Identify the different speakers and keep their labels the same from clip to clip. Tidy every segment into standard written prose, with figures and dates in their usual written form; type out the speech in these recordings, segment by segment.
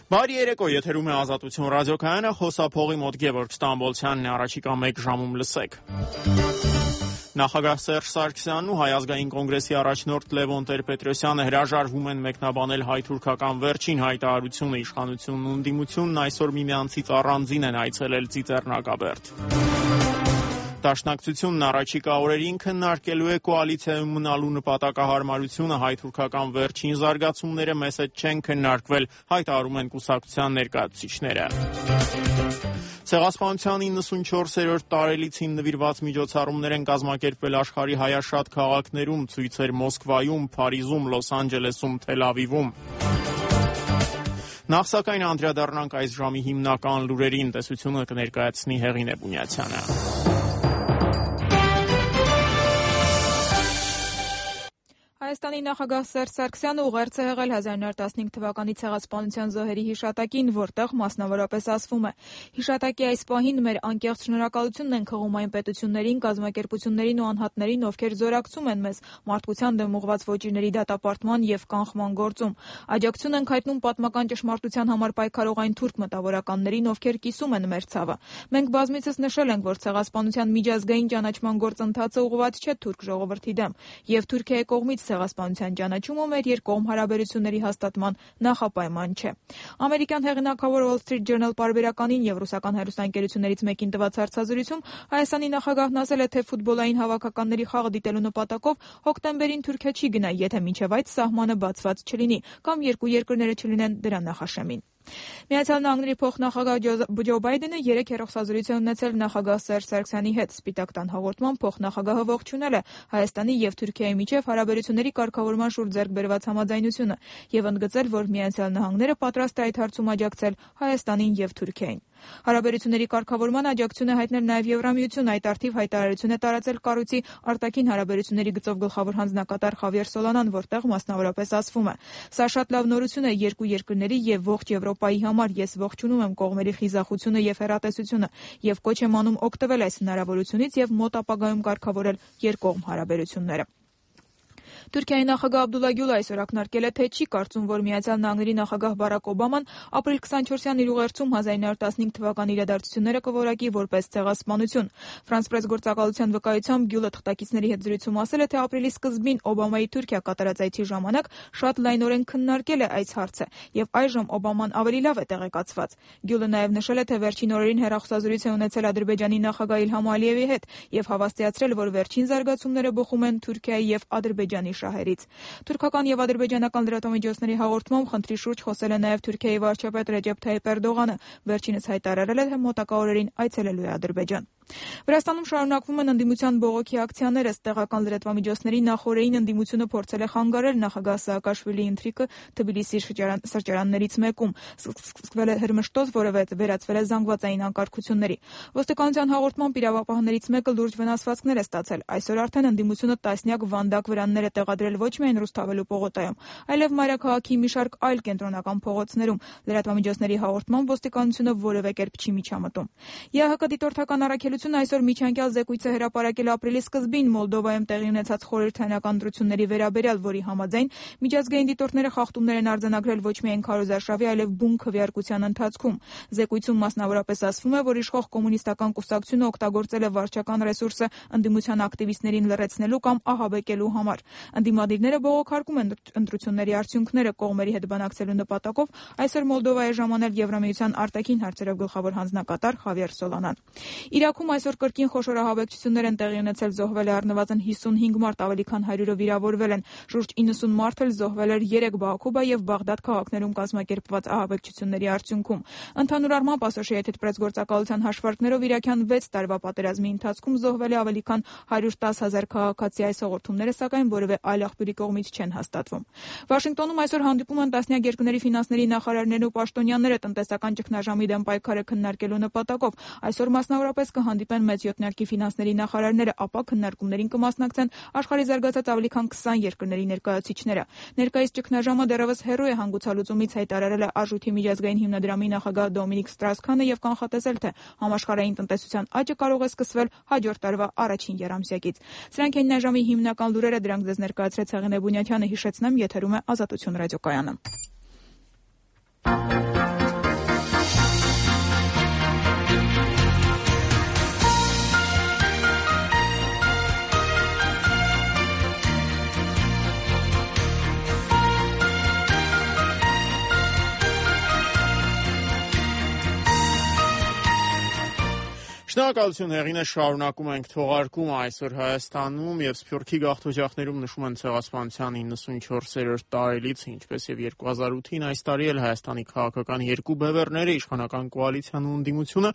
Speaker 1: Բարի երեկո, եթերում է Ազատություն ռադիոկայանը, խոսափողի մոտ Գևորգ Ստամբոլցյանն է, առաջիկա 1 ժամում լսեք։ Նախագահ Սերժ Սարգսյանն ու Հայ ազգային կոնգրեսի առաջնորդ Լևոն Տեր-Պետրոսյանը հրաժարվում են մեկնաբանել հայ-թուրքական վերջին հայտարարությունը, իշխանությունն ու ընդդիմությունն այսօր միմյանցից առանձին են այցելել Ծիծեռնակաբերդ։ Դաշնակցությունն առաջիկա օրերին քննարկելու է կոալիցիայում մնալու նպատակահարմարությունը, հայ-թուրքական վերջին զարգացումները մեզ հետ չեն քննարկվել, հայտարարում են կուսակցության ներկայացուցիչները։ Ցեղասպանության 94-րդ տարելիցին նվիրված միջոցառումներ են կազմակերպվել աշխարհի հայաշատ քաղաքներում, ցույցեր Մոսկվայում, Փարիզում, Լոս Անջելեսում, Թել Ավիվում։ Նախ սակայն անդրադառնանք այս ժամի հիմնական լուրերին, տեսությունը կներկայացնի Հեղինե Բունյացյանը։
Speaker 2: Հայաստանի նախագահ Սերժ Սարգսյանը ուղերձ է եղել 1915 թվականի ցեղասպանության զոհերի հիշատակին, որտեղ մասնավորապես ասվում է. «Հիշատակի այս պահին մեր անկեղծ շնորհակալությունն ենք հղում այն պետություններին, կազմակերպություններին ու անհատներին, ովքեր զորակցում են մեզ մարդկության դեմ ուղղված ոճիրների դատապարտման եւ կանխման գործում։ Աջակցություն ենք հայտնում պատմական ճշմարտության համար պայքարող այն թուրք մտավորականներին, ովքեր կիսում են մեր ցավը։ Մենք բազմիցս նշել ենք, որ ցեղասպանության միջազգային ճանաչման գործընթացը ուղղված չէ թուրք ժողովրդի դեմ, եւ Թուրքիայի կողմից ցեղասպանության ճանաչումը մեր երկկողմ հարաբերությունների հաստատման նախապայման չէ»։ Ամերիկյան հեղինակավոր Wall Street Journal պարբերականին եւ ռուսական հեռուստաընկերություններից մեկին տված հարցազրույցում Հայաստանի նախագահն ասել է, թե ֆուտբոլային հավաքականների խաղը դիտելու նպատակով հոկտեմբերին Թուրքիա չի գնա, եթե մինչեւ այդ սահմանը բացված չլինի կամ երկու երկրները չլինեն դրա նախաշեմին։ Միացյալ Նահանգների փոխնախագահ Ջո Բայդենը 3 հեռախոսազրույց է ունեցել նախագահ Սերժ Սարգսյանի հետ։ Սպիտակ տան հաղորդման փոխնախագահը ողջունել է Հայաստանի եւ Թուրքիայի միջև հարաբերությունների կարգավորման շուրջ ձեռք բերված համաձայնությունը եւ ընդգծել, որ Միացյալ Նահանգները պատրաստ է այդ հարցում աջակցել Հայաստանին եւ Թուրքիային։ Հարաբերությունների կարգավորման աջակցություն է հայտնել նաև Եվրամիությունը, այդ արդիվ հայտարարություն է տարածել կառույցի արտաքին հարաբերությունների գծով գլխավոր հանձնակատար Խավիեր Սոլանան, որտեղ մասնավորապես ասվում է. «Սա շատ լավ նորություն է երկու երկրների եւ ողջ Եվրոպայի համար, ես ողջունում եմ կողմերի խիզախությունը եւ հեռատեսությունը եւ կոչ եմ անում օգտվել այս հնարավորությունից եւ մոտ ապագայում կարգավորել երկկողմ հարաբերությունները»։ Թուրքիայի նախագահ Աբդուլլա Գյուլը այսօր ակնարկել է, թե չի կարծում, որ Միացյալ Նահանգների նախագահ Բարակ Օբաման ապրիլ 24-յան իր ուղերձում 1915 թվականի իրադարձությունները կորակի որպես ցեղասպանություն։ Ֆրանս պրես գործակալության վկայությամբ Գյուլը թղթակիցների հետ զրույցում ասել է, թե ապրիլի սկզբին Օբամայի Թուրքիա կատարած այցի ժամանակ շատ լայնորեն քննարկել է այս հարցը եւ այժմ Օբաման ավելի լավ է տեղեկացված։ Գյուլը նաեւ նշել է, թե վերջին օրերին հեռախոսազրույց է ունեցել Ադրբեջանի նախագահ Իլհամ Ալիևի հետ եւ հավաստիացրել, որ վերջին զարգացումները բխում են Թուրքիայի եւ Ադրբեջանի շահերից։ Թուրքական եւ ադրբեջանական լրատվամիջոցների հաղորդմամբ խնդրի շուրջ խոսել է նաեւ Թուրքիայի վարչապետ Ռեջեփ Թայիփ Էրդողանը, վերջինս հայտարարել է, թե մոտակա օրերին այցելելու է Ադրբեջան։ Վրաստանում շարունակվում են ընդդիմության բողոքի ակցիաները, տեղական լրատվամիջոցների նախօրեին ընդդիմությունը փորձել է խանգարել նախագահ Սաակաշվիլիի ընթրիքը Թբիլիսի սրճարաններից մեկում, սկսվել է հրմշտոց, որը վերածվել է զանգվածային անկարգությունների։ Ոստիկանության հաղորդմամբ իրավապահներից մեկը լուրջ վնասվածքներ է ստացել։ Այսօր արդեն ընդդիմությունը տասնյակ վանդակ վրաններ է տեղադրել ոչ միայն Ռուսթավելու պողոտայում, այլև մայրաքաղաքի մի շարք այլ կենտրոնական փողոցներում։ Լրատվամիջոցների հաղորդմամբ ոստիկանությունը որևէ կերպ չի միջամտում։ ԵԱՀԿ դիտորդական առաքելությունը այսօր միջանկյալ զեկույց է հրապարակել ապրիլի սկզբին Մոլդովայում տեղի ունեցած խորհրդարանական ընտրությունների վերաբերյալ, որի համաձայն միջազգային դիտորդները խախտումներ են արձանագրել ոչ միայն քարոզարշավի, այլև բուն քվեարկության ընթացքում։ Զեկույցում մասնավորապես ասվում է, որ իշխող կոմունիստական կուսակցությունը օգտագործել է վարչական ռեսուրսը ընդդիմության ակտիվիստներին լռեցնելու կամ ահաբեկելու համար։ Ընդդիմադիրները բողոքարկում են ընտրությունների արդյունքները կողմերի հետ բանակցելու նպատակով այսօր Մոլդովա է ժամանել Եվրամիության արտաքին հարցերով գլխավոր հանձնակատար Խավիեր Սոլանան։ Իրաքում այսօր կրկին խոշոր ահաբեկչություններ են տեղի ունեցել, զոհվել է առնվազն 55 մարդ, ավելի քան 100-ը վիրավորվել են։ Շուրջ 90 մարդ էլ զոհվել էր 3 Բաքուբա եւ Բաղդադ քաղաքներում կազմակերպված ահաբեկչությունների արդյունքում։ Ընդհանուր առմամբ Associated Press գործակալության հաշվարկներով Իրաքյան 6 տարվա պատերազմի ընթացքում զոհվել է ավելի քան 110,000 քաղաքացի, այս հաղորդումները սակայն որևէ այլ աղբյուրի կողմից չեն հաստատվում։ Վաշինգտոնում այսօր հանդիպում են տասնյակ երկրների ֆինանսների նախարարներն ու պաշտոնյաները տնտեսական ճգնաժամի դեմ պայքարը քննարկելու նպատակով։ Այսօր մասնավորապես կհանդիպեն մեծ յոթնյակի ֆինանսների նախարարները, ապա քննարկումներին կմասնակցեն աշխարհի զարգացած ավելի քան 20 երկրների ներկայացուցիչները։ Ներկայիս ճգնաժամը դեռևս հեռու է հանգուցալուծումից, հայտարարել է Արժույթի միջազգային հիմնադրամի նախագահ Դոմինիկ Ստրաս-Քանը եւ կանխատեսել, թե համաշխարհային տնտեսության աճը կարող է սկսվել հաջորդ տարվա առաջին եռամսյակից։ Սրանք են այժմի հիմնական լուրերը, դրանք ձեզ ներկայացրեց Հեղինե Բունյացյանը, հիշեցնեմ, եթերում է Ազատություն ռադիոկայանը։
Speaker 1: Շնորհակալություն Հեղինե, շարունակում ենք թողարկումը այսօր Հայաստանում եւ Սփյուռքի գաղթօջախներում նշում են ցեղասպանության 94-րդ տարելիցը, ինչպես եւ 2008-ին այս տարի էլ Հայաստանի քաղաքական երկու բևեռները իշխանական կոալիցիան ու ընդդիմությունը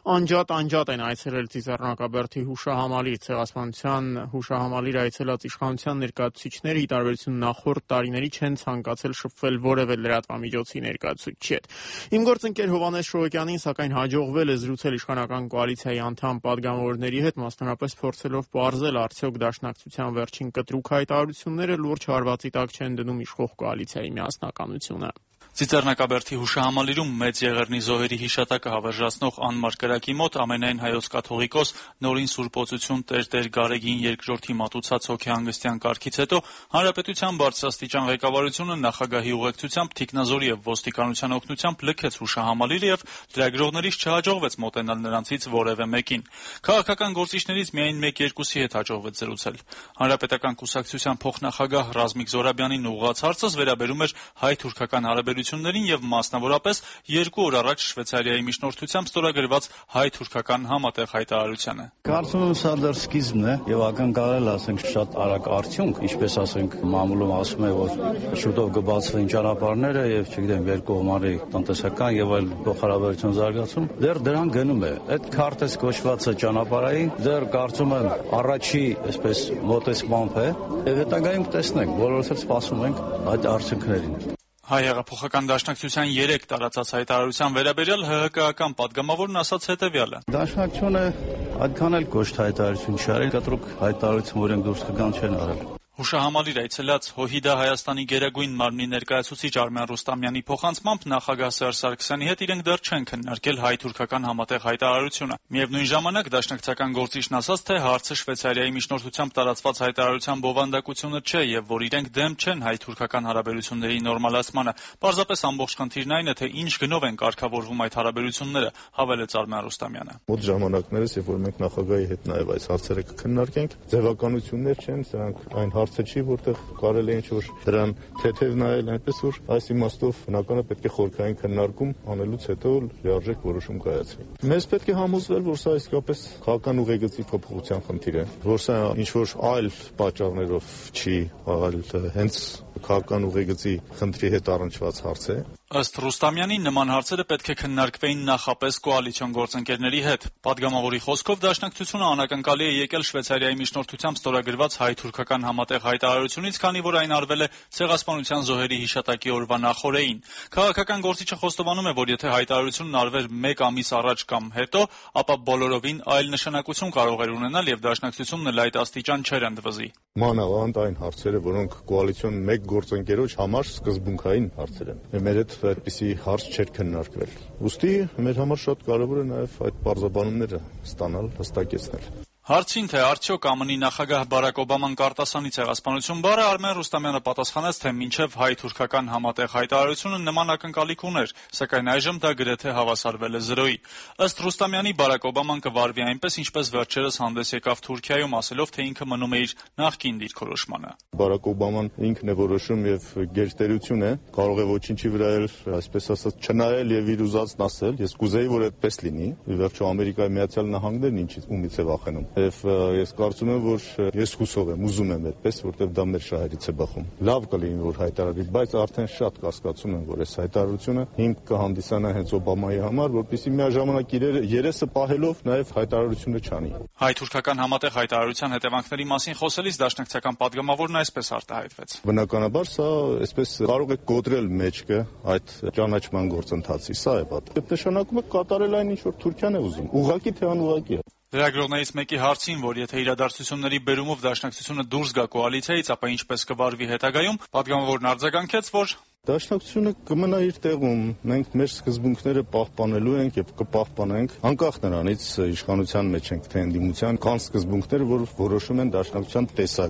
Speaker 1: անջատ են այցելել Ծիծեռնակաբերդի հուշահամալիր ցեղասպանության հուշահամալիր այցելած իշխանության ներկայացուցիչները ի տարբերություն նախորդ տարիների չեն ցանկացել շփվել որևէ լրատվամիջոցի ներկայացուցիչի հետ։ Իմ գործընկեր Հովհաննես Շոյկյանին սակայն հաջողվել է զրուցել իշխանական կոալիցիայի անդամ պատգամավորների հետ, մասնավորապես փորձելով պարզել արդյոք դաշնակցության վերջին կտրուկ հայտարարությունները լուրջ հարվածի տակ չեն դնում իշխող կոալիցիայի միասնականությունը։
Speaker 3: Ծիծեռնակաբերդի հուշահամալիրում մեծ Եղեռնի զոհերի հիշատակը հավերժացնող անմար կրակի մոտ ամենայն հայոց կաթողիկոս Նորին Սուրբ Օծություն Տեր Գարեգին II մատուցած հոգեհանգստյան կարգից հետո Հանրապետության բարձրաստիճան ղեկավարությունը նախագահի ուղեկցությամբ թիկնազորի եւ ոստիկանության օգնությամբ լքեց հուշահամալիրը եւ լրագրողներից չհաջողվեց մոտենալ նրանցից որևէ մեկին։ Քաղաքական գործիչներից միայն 1-2-ի հետ հաջողվեց զրուցել։ Հանրապետական կուսակցության փոխնախագահ Ռազմիկ Զորաբյանին ուղղված հարցը վերաբերում էր հայ-թուրքական հարաբերություններին եւ մասնավորապես 2 օր առաջ Շվեյցարիայի միջնորդությամբ ստորագրված հայ-թուրքական համատեղ հայտարարությանը։
Speaker 4: Կարծում եմ սա դեռ սկիզբն է եւ ակնկալել ասենք շատ արագ արդյունք, ինչպես ասենք մամուլում ասում է, որ շուտով կբացվեն ճանապարհները եւ չգիտեմ երկկողմանի տնտեսական եւ այլ փոխհարաբերություն զարգացում, դեռ դրան գնում է։ Այդ քարտեզ կոչվածը ճանապարհային դեռ կարծում եմ առաջի այսպես մոտեցմամբ է եւ հետագայում կտեսնենք, բոլորս էլ սպասում ենք այդ արդյունքներին։
Speaker 3: Հայ հեղափոխական դաշնակցության 3 տարածած հայտարարության վերաբերյալ ՀՀԿ-ական պատգամավորն ասաց հետևյալը.
Speaker 4: Դաշնակցությունը այդքան էլ կոշտ հայտարարություն չարել, կտրուկ հայտարարություն, որ դուրս կգան չեն արել։
Speaker 3: Հուշահամալիր այցելած ՀՅԴ Հայաստանի գերագույն մարմնի ներկայացուցիչ Արմեն Ռուստամյանի փոխանցմամբ նախագահ Սերժ Սարգսյանի հետ իրենք դեռ չեն քննարկել հայ-թուրքական համատեղ հայտարարությունը։ Միևնույն ժամանակ դաշնակցական գործիչն ասաց, թե հարցը Շվեյցարիայի միջնորդությամբ տարածված հայտարարության բովանդակությունը չէ եւ որ իրենք դեմ չեն հայ-թուրքական հարաբերությունների նորմալացմանը։ Պարզապես ամբողջ խնդիրն այն է, թե ինչ գնով են կարգավորվում այդ հարաբերությունները, հավելեց Արմեն Ռուստամյանը։
Speaker 5: Մոտ ժամանակներս, երբ որ մենք նախագահի հետ նաեւ այս հարցերը կքննարկենք, ձևականություններ չեն, սրանք այն հարցը չի, որտեղ կարելի է ինչ-որ դրան թեթև նայել, այնպես որ այս իմաստով բնականաբար պետք է խորքային քննարկում անելուց հետո լիարժեք որոշում կայացվի։ Մեզ պետք է համոզվել, որ սա իսկապես քաղաքական ուղեգծի փոփոխության խնդիր է, որ սա ինչ-որ այլ պատճառներով չի, այլ հենց քաղաքական ուղեգծի խնդրի հետ առնչված հարց է։
Speaker 3: Ըստ Ռուստամյանի նման հարցերը պետք է քննարկվեին նախապես կոալիցիոն գործընկերների հետ։ Պատգամավորի խոսքով դաշնակցությունը անակնկալի է եկել Շվեյցարիայի միջնորդությամբ ստորագրված հայ-թուրքական համատեղ հայտարարությունից, քանի որ այն արվել է ցեղասպանության զոհերի հիշատակի օրվա նախօրեին։ Քաղաքական գործիչը խոստովանում է, որ եթե հայտարարությունն արվեր 1 ամիս առաջ կամ հետո, ապա բոլորովին այլ նշանակություն կարող էր ունենալ եւ դաշնակցությունն էլ այդ աստիճան չէր ընդվզի։
Speaker 5: Մանավանդ այն հարցերը, որոնք կոալիցիոն մեկ գործընկերոջ համար սկզբունքային հարցեր են։ Մեր հետ այդպիսի հարց չէր քննարկվել։ Ուստի մեր համար շատ կարևոր է նաև այդ բարձրաբանումները ստանալ, հստակեցնել։
Speaker 3: Հարցին, թե արդյոք ԱՄՆ-ի նախագահ Բարակ Օբաման կարտասանի ցեղասպանություն բառը, Արմեն Ռուստամյանը պատասխանեց, թե մինչև հայ-թուրքական համատեղ հայտարարությունը նման ակնկալիք ուներ, սակայն այժմ դա գրեթե հավասարվել է 0-ի։ Ըստ Ռուստամյանի, Բարակ Օբաման կվարվի այնպես, ինչպես վերջերս հանդես եկավ Թուրքիայում, ասելով, թե ինքը մնում է իր նախկին դիրքորոշմանը։
Speaker 5: Բարակ Օբաման ինքն է որոշում եւ գերտերություն է, կարող է ոչինչի վրա էլ, այսպես ասած, չնայել եւ իր ուզածն ասել։ Ես կուզեի, որ այդպես լինի։ Ի վերջո Ամերիկայի Միացյալ Նահանգներն ումից է վախենում։ Եվ ես կարծում եմ, որ ես հուսով եմ, ուզում եմ այդպես, որտեղ դա մեր շահերից է բխում։ Լավ կլինի, որ հայտարարի, բայց արդեն շատ կասկածում եմ, որ այս հայտարարությունը հիմք կհանդիսանա հենց Օբամայի համար, որպեսզի միաժամանակ իր երեսը պահելով նաև հայտարարությունը չանի։
Speaker 3: Հայ-թուրքական համատեղ հայտարարության հետևանքների մասին խոսելիս դաշնակցական պատգամավորն այսպես արտահայտվեց։
Speaker 5: Բնականաբար սա այսպես կարող է կոտրել մեջքը այդ ճանաչման գործընթացի, սա է պատը։ Դա նշանակում է կատարել այն, ինչ որ Թուրքիան է ուզում, ուղղակի թե անուղղակի։
Speaker 3: Լրագրողներից մեկի հարցին, որ եթե իրադարձությունների բերումով դաշնակցությունը դուրս գա կոալիցիայից, ապա ինչպես կվարվի հետագայում, պատգամավորն արձագանքեց, որ
Speaker 5: դաշնակցությունը կմնա իր տեղում։ Մենք մեր սկզբունքները պահպանելու ենք եւ կպահպանենք, անկախ նրանից իշխանության մեջ ենք թե ընդդիմության, կան սկզբունքներ, որ որոշում են դաշնակցության տեսակը։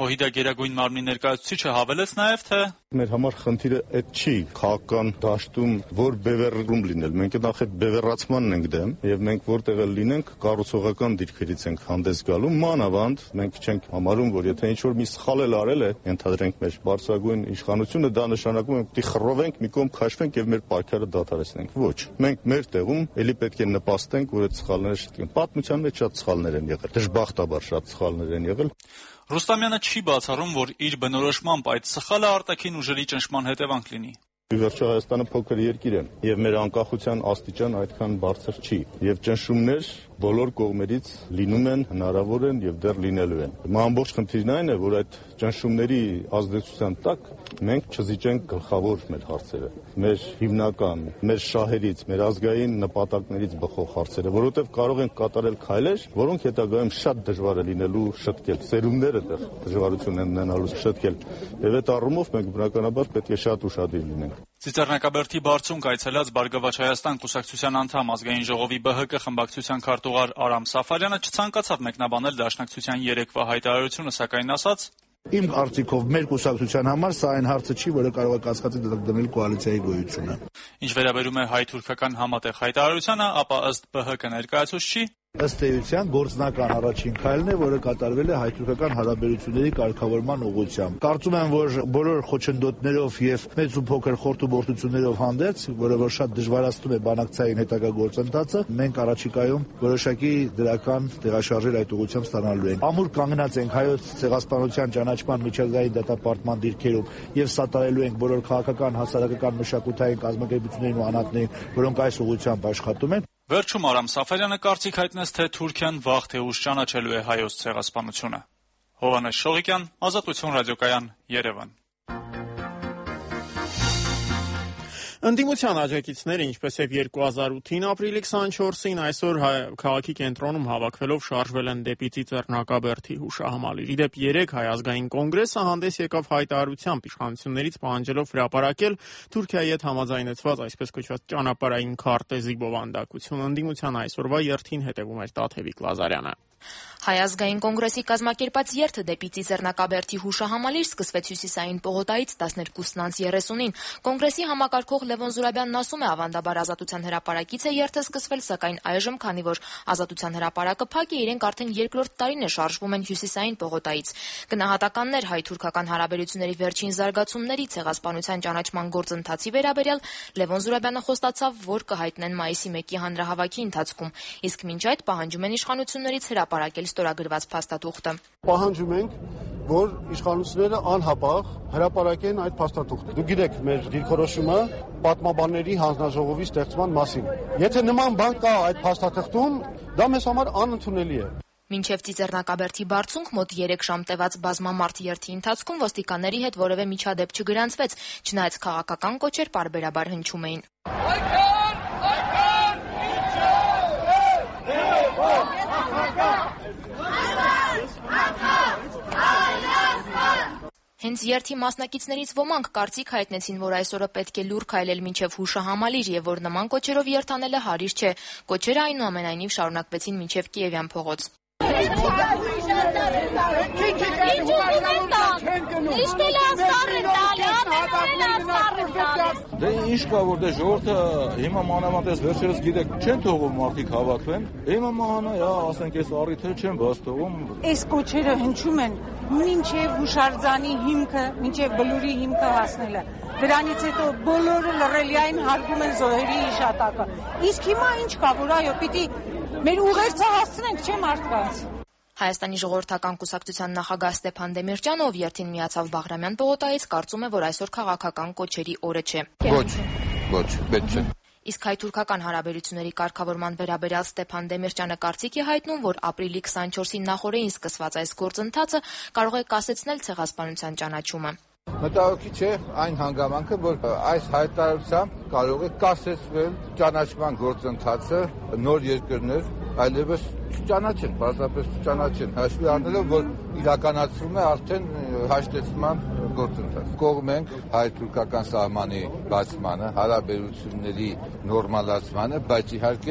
Speaker 3: ՀՅԴ գերագույն մարմնի ներկայացուցիչը հավելեց նաև, թե
Speaker 5: մեր համար խնդիրը այդ չի քաղաքական դաշտում որ բևեռում լինել։ Մենք նախ այդ բևեռացմանն ենք դեմ եւ մենք որտեղ էլ լինենք կառուցողական դիրքերից ենք հանդես գալու։ Մանավանդ մենք չենք համարում, որ եթե ինչ-որ մի սխալ էլ արել է, ենթադրենք մեր բարձրագույն իշխանությունը, դա նշանակում է պիտի խռովենք, մի կողմ քաշվենք եւ մեր պայքարը դադարեցնենք։ Ոչ։ Մենք մեր տեղում ելի պետք է նպաստենք, որ այդ սխալները շտկեն։ Պատմության մեջ շատ սխալներ են եղել։ Դժբախտաբար շատ սխալներ են եղել։
Speaker 3: Ռուստամյանը չի բացառում, որ իր բնորոշմամբ այդ սխալը արտաքին ուժերի ճնշման հետևանք լինի։
Speaker 5: Ի վերջո Հայաստանը փոքր երկիր է եւ մեր անկախության աստիճան այդքան բարձր չի եւ ճնշումներ բոլոր կողմերից լինում են, հնարավոր են եւ դեռ լինելու են։ Ամբողջ խնդիրն այն է, որ այդ ճնշումների ազդեցության տակ մենք չզիջենք գլխավոր մեր հարցերը, մեր հիմնական, մեր շահերից, մեր ազգային նպատակներից բխող հարցերը, որովհետեւ կարող ենք կատարել քայլեր, որոնք հետագայում շատ դժվար է լինելու շտկել, սերունդները դեռ դժվարություն են ունենալու շտկել։ Եվ այդ առումով մենք բնականաբար պետք է շատ ուշադիր լինենք։
Speaker 3: Ծիծեռնակաբերդի բարձունք այցելած Բարգավաճ Հայաստան կուսակցության անդամ Ազգային ժողովի ԲՀԿ խմբակցության քարտուղար Արամ Սաֆարյանը չցանկացավ մեկնաբանել Դաշնակցության երեկվա հայտարարությունը, սակայն ասաց.
Speaker 6: Իմ կարծիքով մեր կուսակցության համար սա այն հարցը չի, որը կարող է կասկածի տակ դնել կոալիցիայի գոյությունը։
Speaker 3: Ինչ վերաբերում է հայ-թուրքական համատեղ հայտարարությանը, ապա ըստ ԲՀԿ ներկայացուցչի
Speaker 6: ըստ էության գործնական առաջին քայլն է, որը կատարվել է հայ-թուրքական հարաբերությունների կարգավորման ուղղությամբ։ Կարծում եմ, որ բոլոր խոչընդոտներով եւ մեծ ու փոքր խորտուբորտություններով հանդերձ, որը որ շատ դժվարացնում է բանակցային հետագա գործընթացը, մենք առաջիկայում որոշակի դրական տեղաշարժեր այդ ուղղությամբ ստանալու ենք։ Ամուր կանգնած ենք հայոց ցեղասպանության ճանաչման միջազգային դատապարտման դիրքերում եւ սատարելու ենք բոլոր քաղաքական, հասարակական, մշակութային կազմակերպություններին ու անհատներին, որոնք այս ուղղությամբ աշխատում են։
Speaker 3: Վերջում Արամ Սաֆարյանը կարծիք հայտնեց, թե Թուրքիան վաղ թե ուշ ճանաչելու է հայոց ցեղասպանությունը։ Հովհաննես Շողիկյան, Ազատություն ռադիոկայան, Երևան։
Speaker 1: Ընդդիմության աջակիցները, ինչպես եւ 2008-ին ապրիլի 24-ին այսօր քաղաքի կենտրոնում հավաքվելով շարժվել են դեպի Ծիծեռնակաբերդի հուշահամալիր։ Իդեպ 3 Հայ ազգային կոնգրեսը հանդես եկավ հայտարարությամբ իշխանություններից պահանջելով հրապարակել Թուրքիայի հետ համաձայնեցված այսպես կոչված ճանապարհային քարտեզի բովանդակություն։ Ընդդիմության այսօրվա երթին հետևում էր Տաթևիկ Լազարյանը։
Speaker 7: Հայ ազգային կոնգրեսի կազմակերպած երթը դեպի Ծիծեռնակաբերդի հուշահամալիր սկսվեց Հյուսիսային պողոտայից 12:30-ին։ Կոնգրեսի համակարգող Լևոն Զուրաբյանն ասում է, ավանդաբար Ազատության հրապարակից է երթը սկսվել, սակայն այժմ, քանի որ Ազատության հրապարակը փակ է, իրենք արդեն երկրորդ տարին է շարժվում են Հյուսիսային պողոտայից։ Գնահատականներ հայ-թուրքական հարաբերությունների վերջին զարգացումների, ցեղասպանության ճանաչման գործընթացի վերաբերյալ Լևոն Զուրաբյանը խոստացավ, որ կհայտնեն մայիսի 1-ի հանրահավաքի ընթացքում, իսկ մինչ այդ պահանջում են իշխանություններից հրապարակել ստորագրված փաստաթուղթը։
Speaker 8: Պահանջում ենք, որ իշխանությունները անհապաղ հրապարակեն այդ փաստաթուղթը։ Դուք գիտեք մեր դիրքորոշումը պատմաբանների հանձնաժողովի ստեղծման մասին։ Եթե նման բան կա այդ փաստաթղթում, դա մեզ համար անընդունելի է։
Speaker 7: Մինչև Ծիծեռնակաբերդի բարձունք մոտ 3 ժամ տևած բազմամարդ երթի ընթացքում ոստիկանների հետ որևէ միջադեպ չգրանցվեց, չնայած քաղաքական կոչեր պարբերաբար հնչում էին։ Հենց երթի մասնակիցներից ոմանք կարծիք հայտնեցին, որ այսօրը պետք է լուռ քայլել մինչև հուշահամալիր եւ որ նման կոչերով երթանելը հարիր չէ։ Կոչերը այնուամենայնիվ շարունակվեցին մինչև Կիևյան փողոց։
Speaker 9: Դե ինչ կա որ դե ժողովուրդը հիմա մանավանդ վերջերս գիտեք չեն թողում մարդիկ հավաքվեն, հիմա մանա ասենք այս առիթը չեն բաց թողում։
Speaker 10: Այս կոչերը հնչում են մինչև հուշարձանի հիմքը, մինչև բլուրի հիմքը հասնելը։ Դրանից հետո բոլորը լռելիային հարգում են զոհերի հիշատակը։ Իսկ հիմա ինչ կա, որ այո, պիտի մեր ուղերձը հասցնենք, չէ՞ մարդկանց։
Speaker 7: Հայաստանի ժողովրդական կուսակցության նախագահ Ստեփան Դեմիրճյանը, ով երթին միացավ Բաղրամյան պողոտայից, կարծում է, որ այսօր քաղաքական կոչերի օրը չէ։
Speaker 9: Ոչ, պետք չէ։
Speaker 7: Իսկ հայ-թուրքական հարաբերությունների կարգավորման վերաբերյալ Ստեփան Դեմիրճյանը կարծիք է հայտնում, որ ապրիլի 24-ի նախօրեին սկսված այս գործընթացը կարող է կասեցնել ցեղասպանության ճանաչումը։
Speaker 9: Մտահոգի չէ այն հանգամանքը, որ այս հայտարարությամբ կարող է կասեցվել ճանաչման գործընթացը, նոր երկրներ այլևս չճանաչեն, պարզապես չճանաչեն, հաշվի առնելով, որ իրականացվում է արդեն հաշտեցման գործընթաց։ Կողմենք հայ-թուրքական սահմանի բացմանը, հարաբերությունների նորմալացմանը, բայց իհարկե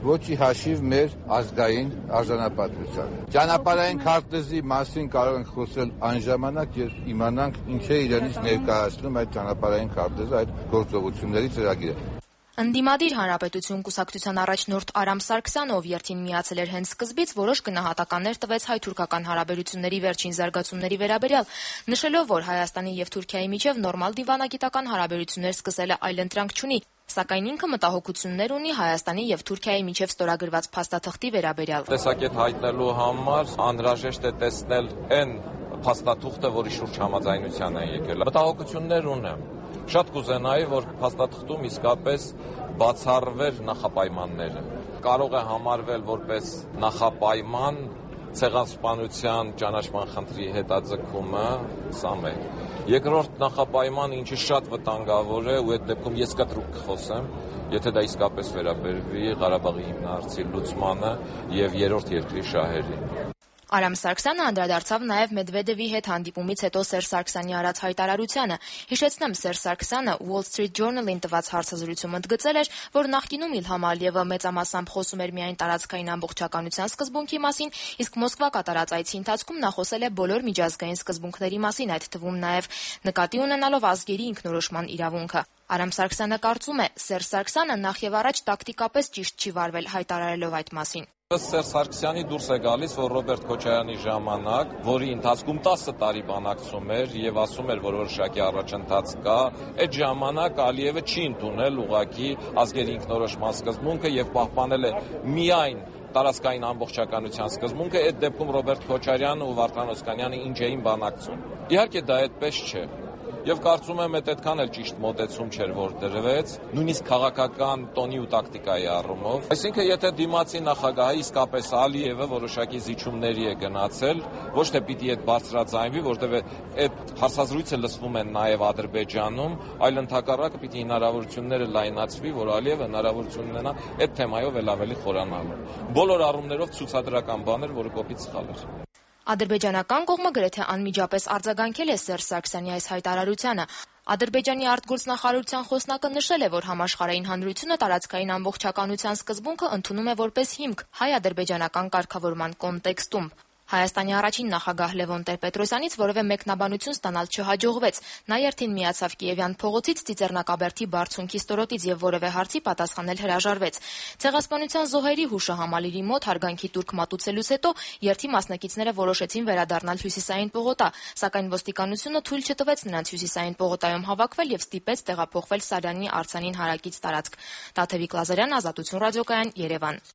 Speaker 9: ոչի հաշիվ մեր ազգային արժանապատվությանը։ Ճանապարհային քարտեզի մասին կարող ենք խոսել այն ժամանակ, երբ իմանանք ինչ է իրենից ներկայացնում այդ ճանապարհային քարտեզը, այդ գործողությունների ծրագիրը։
Speaker 7: Ընդդիմադիր Հանրապետություն կուսակցության առաջնորդ Արամ Սարգսյանը, ով երթին միացել էր հենց սկզբից, որոշ գնահատականներ տվեց հայ-թուրքական հարաբերությունների վերջին զարգացումների վերաբերյալ, նշելով, որ Հայաստանի եւ Թուրքիայի միջև նորմալ դիվանագիտական հարաբերություններ սկսելը այլընտրանք չունի, սակայն ինքը մտահոգություններ ունի Հայաստանի եւ Թուրքիայի միջև ստորագրված փաստաթղթի վերաբերյալ։
Speaker 11: Տեսակետ հայտնելու համար անհրաժեշտ է տեսնել այն փաստաթուղթը, որի շուրջ համաձայնության են եկել։ Մտահոգություններ ունեմ։ Շատ կուզենայի, որ փաստաթղթում իսկապես բացառվեր նախապայմանները։ Կարող է համարվել որպես նախապայման ցեղասպանության ճանաչման խնդրի հետաձգումը, սա մեկ։ Երկրորդ նախապայմանը, ինչը շատ վտանգավոր է, ու այդ դեպքում ես կտրուկ կխոսեմ, եթե դա իսկապես վերաբերվի Ղարաբաղի հիմնահարցի լուծմանը եւ երրորդ երկրի շահերին։
Speaker 7: Արամ Սարգսյանը անդրադարձավ նաև Մեդվեդևի հետ հանդիպումից հետո Սերժ Սարգսյանի արած հայտարարությանը։ Հիշեցնեմ, Սերժ Սարգսյանը Wall Street Journal-ին տված հարցազրույցում ընդգծել էր, որ նախկինում Իլհամ Ալիևը մեծամասամբ խոսում էր միայն տարածքային ամբողջականության սկզբունքի մասին, իսկ Մոսկվա կատարած այցի ընթացքում նա խոսել է բոլոր միջազգային սկզբունքների մասին, այդ թվում նաև նկատի ունենալով ազգերի ինքնորոշման իրավունքը։ Արամ Սարգսյանը կարծում է, Սերժ Սարգսյանը նախ եւ առաջ տակտիկապես ճիշտ չի վարվել հայտարարելով այդ մասին։
Speaker 11: Սերժ Սարգսյանի դուրս է գալիս, որ Ռոբերտ Քոչարյանի ժամանակ, որի ընթացքում 10 տարի բանակցում էր եւ ասում էր, որ որոշակի առաջընթաց կա, այդ ժամանակ Ալիևը չի ընդունել ուղղակի ազգերի ինքնորոշման սկզբունքը եւ պահպանել է միայն տարածքային ամբողջականության սկզբունքը, այդ դեպքում Ռոբերտ Քոչարյանը ու Վարդան Օսկանյանը ինչ էին բանակցում։ Իհարկե դա այդպես չէ։ Եվ կարծում եմ, այդքան էլ ճիշտ մոտեցում չէր, որ դրվեց, նույնիսկ քաղաքական տոնի ու տակտիկայի առումով։ Այսինքն, եթե դիմացի նախագահը իսկապես Ալիևը որոշակի զիջումների է գնացել, ոչ թե պիտի այդ բարձրաձայնվի, որտեղ այդ հարցազրույցը լսվում են նաև Ադրբեջանում, այլ ընդհակառակը պիտի հնարավորությունները լայնացվի, որ Ալիևը հնարավորություն ունենա այդ թեմայով էլ ավելի խորանալու։ Բոլոր առումներով ցուցադրական բան էր, որը կոպիտ սխալ էր։
Speaker 7: Ադրբեջանական կողմը գրեթե անմիջապես արձագանքել է Սերժ Սարգսյանի այս հայտարարությանը։ Ադրբեջանի արտգործնախարարության խոսնակը նշել է, որ համաշխարհային հանրությունը տարածքային ամբողջականության սկզբունքը ընդունում է որպես հիմք հայ-ադրբեջանական կարգավորման կոնտեքստում։ Հայաստանի առաջին նախագահ Լևոն Տեր-Պետրոսյանից որևէ մեկնաբանություն ստանալ չհաջողվեց։ Նա երթին միացավ Կիևյան փողոցից Ծիծեռնակաբերդի բարձունքի ստորոտից եւ որևէ հարցի պատասխանել հրաժարվեց։ Ցեղասպանության զոհերի հուշահամալիրի մոտ հարգանքի տուրք մատուցելուց հետո երթի մասնակիցները որոշեցին վերադառնալ Հյուսիսային պողոտա, սակայն ոստիկանությունը թույլ չտվեց նրանց Հյուսիսային պողոտայում հավաքվել եւ ստիպեց տեղափոխվել Սարյանի արձանին հարակից տարածք։ Տաթևիկ Լազարյան, Ազատություն ռադիոկայան, Երևան։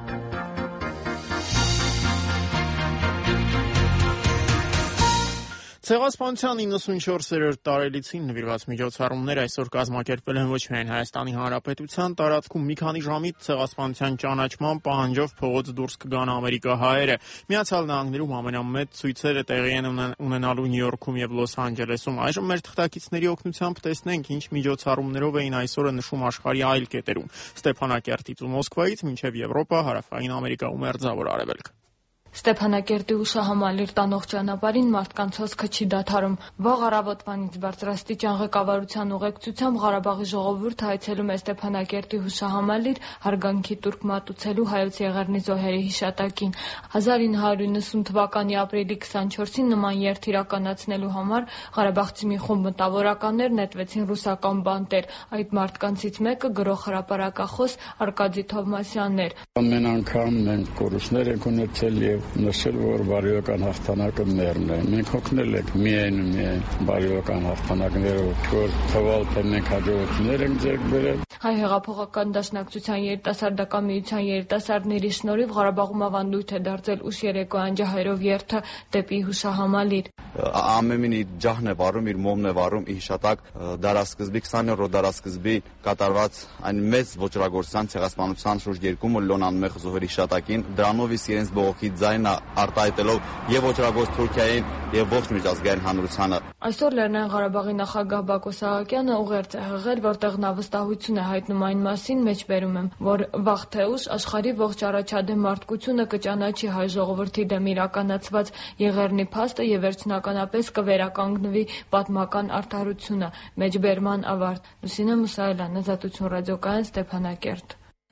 Speaker 1: Ցեղասպանության 94-րդ տարելիցին նվիրված միջոցառումներ այսօր կազմակերպվել են ոչ միայն Հայաստանի Հանրապետության տարածքում, մի քանի ժամից ցեղասպանության ճանաչման պահանջով փողոց դուրս կգան ամերիկահայերը։ Միացյալ Նահանգներում ամենամեծ ցույցերը տեղի են ունենալու Նյու Յորքում եւ Լոս Անջելեսում։ Այժմ մեր թղթակիցների օգնությամբ տեսնենք, ինչ միջոցառումներով էին այսօրը նշում աշխարհի այլ կետերում՝ Ստեփանակերտից ու Մոսկվայից մինչև Եվրոպա, Հարավային Ամերիկա ու Մերձավոր Արևելք։
Speaker 12: Ստեփանակերտի հուշահամալիր տանող ճանապարհին մարդկանց հոսքը չի դադարում։ Վաղ առավոտվանից բարձրաստիճան ղեկավարության ուղեկցությամբ Ղարաբաղի ժողովուրդը այցելում է Ստեփանակերտի հուշահամալիր հարգանքի տուրք մատուցելու հայոց եղեռնի զոհերի հիշատակին։ 1990 թվականի ապրիլի 24-ին նման երթ իրականացնելու համար ղարաբաղցի մի խումբ մտավորականներ նետվեցին ռուսական բանտեր։ Այդ մարդկանցից մեկը գրող հրապարակախոս Արկադի Թովմասյանն էր։
Speaker 13: Ամեն անգամ մենք կորուստներ ենք ունեցել եւ նշել, որ բարոյական հաղթանակը մերն է։ Մենք հոգնել ենք միայն բարոյական հաղթանակներով, որ թվալ թե մենք հաջողություններ ենք ձեռք բերել։
Speaker 12: Հայ հեղափոխական դաշնակցության երիտասարդական միության երիտասարդների շնորհիվ Ղարաբաղում ավանդույթ է դարձել ուշ երեկոյան ջահերով երթը դեպի հուշահամալիր։
Speaker 14: Ամենին իր ջահն է վարում, իր մոմն է վարում հիշատակ դարասկզբի 20-րդ դարասկզբի կատարված այն մեծ ոճրագործության ցեղասպանության շուրջ 2 միլիոն անմեղ զոհերի հիշատակին, դրանով իսկ իրենց բողոքի ձայնը արտահայտելով եւ ոճրագործ Թուրքիային եւ ողջ միջազգային հանրությանը։
Speaker 12: Այսօր Լեռնային Ղարաբաղի նախագահ Բակո Սահակյանը ուղերձ է հղել, որտեղ նա վստահություն է հայտնում այն մասին, մեջբերում եմ, որ վաղ թե ուշ աշխարհի ողջ առաջադեմ մարդկությունը կճանաչի հայ ժողովրդի դեմ իրականացված եղեռնի փաստը եւ վերջնականապես կվերականգնվի պատմական արդարությունը։ Մեջբերման ավարտ։ Լուսինե Մուսայելյան, Ազատություն ռադիոկայան, Ստեփանակերտ։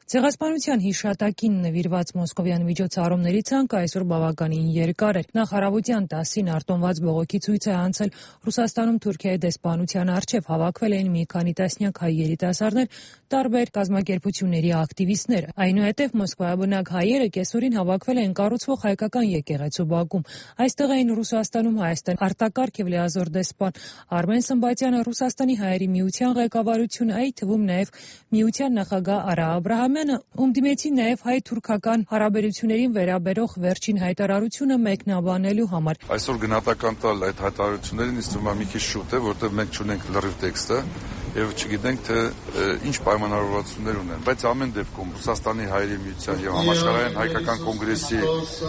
Speaker 15: Ցեղասպանության հիշատակին նվիրված մոսկովյան միջոցառումների ցանկը այսօր բավականին երկար էր։ Նախարարության 10-ին արտոնված բողոքի ցույց է անցել Ռուսաստանում Թուրքիայի դեսպանության առջև հավաքվել էին մի քանի տասնյակ հայ երիտասարդներ, տարբեր կազմակերպությունների ակտիվիստներ։ Այնուհետև Մոսկվայաբնակ հայերը կեսօրին հավաքվել են կառուցվող հայկական եկեղեցու բակում։ Այստեղ էին Ռուսաստանում Հայաստան արտակարգ եւ լիազոր դեսպան Արմեն Սմբատյանը, Ռուսաստանի հայերի միության ղեկավարությունը, այդ թվում նաեւ միության նախագահ Արա Աբրահամյանը, ում դիմեցին նաեւ հայ-թուրքական հարաբերություններին վերաբերող վերջին հայտարարությունը մեկնաբանելու համար։
Speaker 16: Այսօր գնահատական տալ այդ հայտարարություններին ինձ թվում է մի քիչ շուտ է, որտեղ մենք չունենք լրիվ տեքստը եւ չգիտենք թե ինչ պայմանավորվածություններ ունեն, բայց ամեն դեպքում Ռուսաստանի հայերի միության եւ համաշխարհային հայկական կոնգրեսի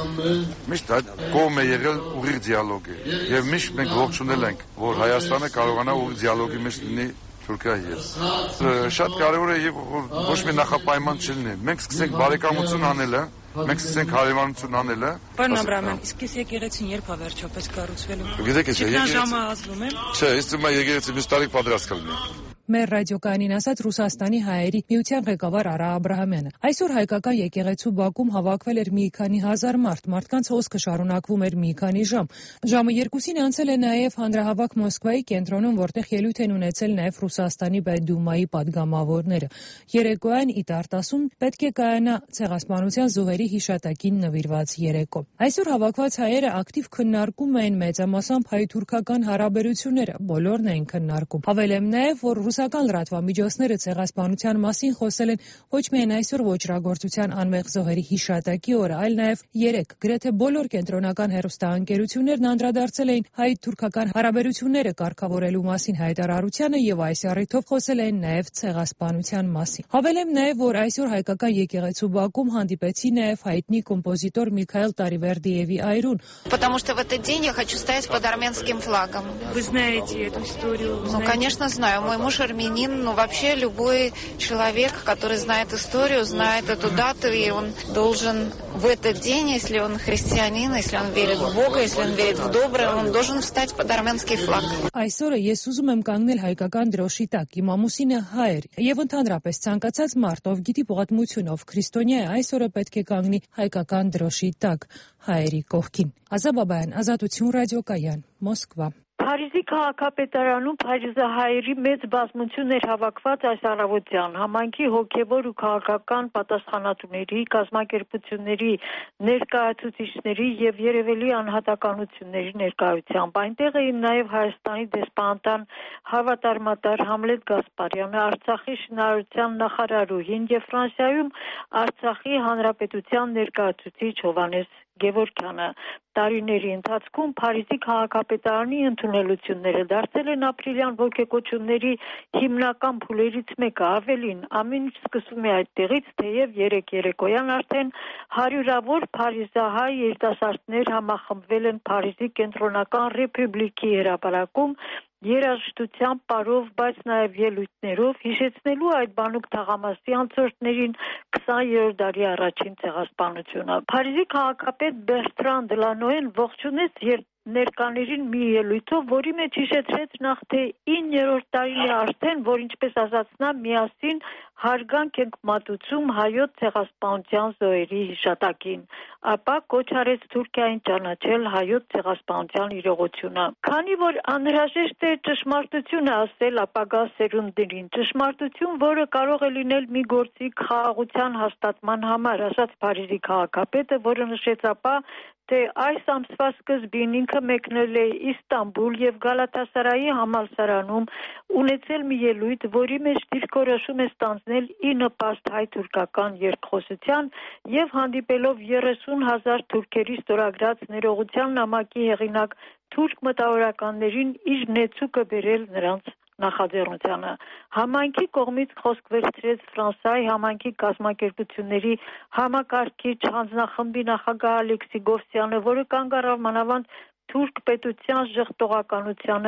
Speaker 16: միշտ այդ կողմ է եղել ուղիղ դիալոգի եւ միշտ մենք ողջունել ենք, որ Հայաստանը կարողանա ուղիղ դիալոգի մեջ լինի Թուրքիայի հետ։ Շատ կարևոր է եւ ոչ մի նախապայման չլինի։ Մենք սկսենք բարեկամություն անելը, մենք սկսենք հարևանություն անելը։
Speaker 17: Պարոն Աբրահամյան, իսկ այս եկեղեցին երբ է վերջապես կառուցվելու։
Speaker 16: Գիտեք,
Speaker 17: ժամը ազդում է։
Speaker 16: Չէ, ինձ թվում է եկեղեցի մյուս տարի պատրաստ կլինի։
Speaker 15: Մեր ռադիոկայանին ասաց Ռուսաստանի հայերի միության ղեկավար Արա Աբրահամյանը։ Այսօր հայկական եկեղեցու բակում հավաքվել էր մի քանի հազար մարդ, մարդկանց հոսքը շարունակվում էր մի քանի ժամ։ Ժամը 2-ին անցել է նաև հանրահավաք Մոսկվայի կենտրոնում, որտեղ ելույթ են ունեցել նաև Ռուսաստանի Պետդումայի падգամավորները։ Երեկոյան Իտարտասում պետք է կայանա ցեղասպանության զոհերի հիշատակին նվիրված երեկո։ Այսօր հավաքված հայերը ակտիվ քննարկում էին մեծամասամբ հայ-թուրքական հարաբերությունները, բոլորն էին քննարկում։ Հավելեմ նաև, որ ռուսական լրատվամիջոցները ցեղասպանության մասին խոսել են ոչ միայն այսօր ոճրագործության անմեղ զոհերի հիշատակի օրը, այլ նաև երեկ։ Գրեթե բոլոր կենտրոնական հեռուստաընկերություններն անդրադարձել էին հայ-թուրքական հարաբերությունները կարգավորելու մասին հայտարարությանը եւ այս առիթով խոսել են նաև ցեղասպանության մասին։ Հավելեմ նաև, որ այսօր հայկական եկեղեցու բակում հանդիպեցի նաև հայտնի կոմպոզիտոր Միքայել Տարիվերդիևի այրուն։
Speaker 18: Потому что в этот день я хочу стоять под армянским флагом.
Speaker 17: Вы знаете эту историю?
Speaker 18: Ну, конечно, знаю. Мой муж армянин, но вообще любой человек, который знает историю, знает эту дату, и он должен в этот день, если он христианин, если он верит в Бога, если он верит в доброе, он должен встать под армянский флаг.
Speaker 15: Այսօր ես ուզում եմ կանգնել հայկական դրոշի տակ, իմ ամուսինը հայ էր, եւ ընդհանրապես ցանկացած մարդ, ով գիտի պատմությունով քրիստոնյա է, այսօրը պետք է կանգնի հայկական դրոշի տակ, հայերի կողքին։ Ազաբաբայան, Ազատություն ռադիոկայան, Մոսկվա։
Speaker 19: Փարիզի քաղաքապետարանում փարիզահայերի մեծ բազմություն էր հավաքված այս առավոտյան։ Համայնքի հոգևոր ու քաղաքական պատասխանատուների, կազմակերպությունների ներկայացուցիչների եւ երևելի անհատականությունների ներկայությամբ։ Այնտեղ էին նաեւ Հայաստանի դեսպանատան հավատարմատար Համլետ Գասպարյանը, Արցախի շինարարության նախարարուհին եւ Ֆրանսիայում Արցախի հանրապետության ներկայացուցիչ Հովհաննես Գևորգյանը։ Տարիների ընթացքում Փարիզի քաղաքապետարանի ընդունելությունները դարձել են ապրիլյան ոգեկոչումների հիմնական փուլերից մեկը։ Ավելին, ամեն ինչ սկսվում է այդտեղից, թեև երեք երեկոյան արդեն հարյուրավոր փարիզահայ երիտասարդներ համախմբվել են Փարիզի կենտրոնական ռեպուբլիկի հրապարակում երաժշտությամբ, պարով, բայց նաև ելույթներով հիշեցնելու այդ բանուկ թաղամասի անցորդներին 20-րդ դարի առաջին ցեղասպանությունը։ Փարիզի քաղաքապետ Բերտրան Դելանոեն ողջունեց ներկաներին մի ելույթով, որի մեջ հիշեցրեց նախ թե 9-րդ տարին է արդեն, որ ինչպես ասաց նա, միասին հարգանք ենք մատուցում հայոց ցեղասպանության զոհերի հիշատակին, ապա կոչ արեց Թուրքիային ճանաչել հայոց ցեղասպանության իրողությունը։ Քանի որ անհրաժեշտ է ճշմարտությունը ասել ապագա սերունդերին, ճշմարտություն, որը կարող է լինել մի գործի խաղաղության հաստատման համար, ասաց Փարիզի քաղաքապետը, որը նշեց ապա, թե այս ամսվա սկզբին ինքը մեկնել է Իստանբուլ եւ Գալաթասարայի համալսարանում ունեցել մի ելույթ, որի մեջ դիրքորոշում է ստանձնել ի նպաստ հայ-թուրքական երկխոսության եւ հանդիպելով 30,000 թուրքերի ստորագրած ներողության նամակի հեղինակ թուրք մտավորականներին իր նեցուկը բերել նրանց նախաձեռնությանը։ Համայնքի կողմից խոսք վերցրեց Ֆրանսիայի համայնքի կազմակերպությունների համակարգիչ հանձնախմբի նախագահ Ալեքսի Գովսյանը, որը կանգ առավ մանավանդ թուրք պետության ժխտողականությանը,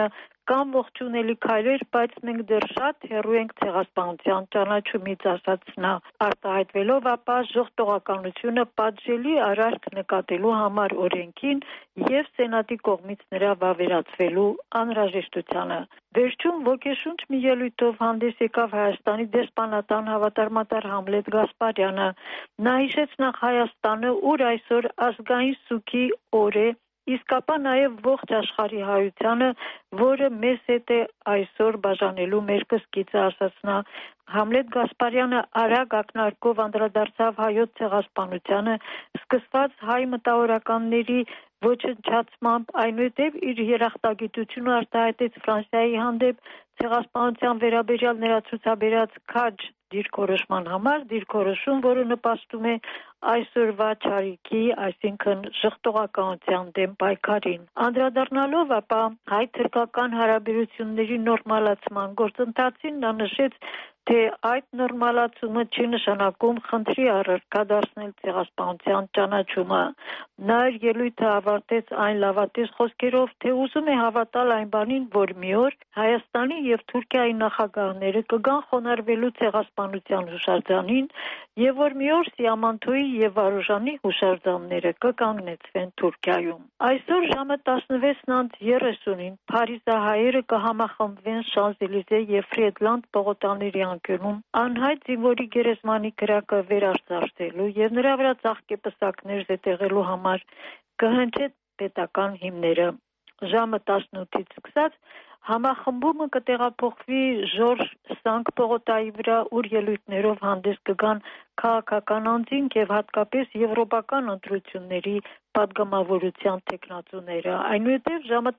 Speaker 19: Կամ ողջունելի քայլեր, բայց մենք դեռ շատ հեռու ենք ցեղասպանության ճանաչումից, ասաց նա, արտահայտվելով ապա ժողտողականությունը պատժելի արարք նկատելու համար օրենքին եւ Սենատի կողմից նրա վավերացվելու անհրաժեշտությանը։ Վերջում ոգեշունչ մի ելույթով հանդես եկավ Հայաստանի դեսպանատան հավատարմատար Համլետ Գասպարյանը։ Նա հիշեց նախ Հայաստանը, ուր այսօր ազգային սուգի օր է, իսկ ապա նաև ողջ աշխարհի հայությանը, որը մեզ հետ է այսօր բաժանելու մեր կսկիծը, ասաց նա։ Համլետ Գասպարյանը արագ ակնարկով անդրադարձավ հայոց ցեղասպանությանը, սկսված հայ մտավորականների ոչնչացմամբ, այնուհետև իր երախտագիտությունը արտահայտեց Ֆրանսիայի հանդեպ ցեղասպանության վերաբերյալ նրա ցուցաբերած քաջ դիրքորոշման համար, դիրքորոշում, որը նպաստում է այսօրվա չարիքի, այսինքն ժխտողականության դեմ պայքարին։ Անդրադառնալով ապա հայ-թուրքական հարաբերությունների նորմալացման գործընթացին, նա նշեց, թե այդ նորմալացումը չի նշանակում խնդրի առարկա դարձնել ցեղասպանության ճանաչումը։ Նա ելույթը ավարտեց այն լավատես խոսքերով, թե ուզում է հավատալ այն բանին, որ մի օր Հայաստանի եւ Թուրքիայի նախագահները կգան խոնարհվելու ցեղասպանության հուշարձանին եւ որ մի օր Սիամանթոյի եւ Վարուժանի հուշարձանները կկանգնեցվեն Թուրքիայում։ Այսօր ժամը 16:30-ին փարիզահայերը կհամախմբվեն Շանզելիզե եւ Ֆրեդլանդ պողոտաների անկյունում անհայտ զինվորի գերեզմանի կրակը վերարծարծելու եւ նրա վրա ծաղկեպսակներ զետեղելու համար կհնչեն պետական հիմները։ Ժամը 18-ից սկսած համախմբումը կտեղափոխվի Ժորժ Սանկ պողոտայի վրա, ուր ելույթներով հանդես կգան քաղաքական անձինք եւ հատկապես եվրոպական ընտրությունների պատգամավորության տեխնացուները։ Այնուհետև ժամը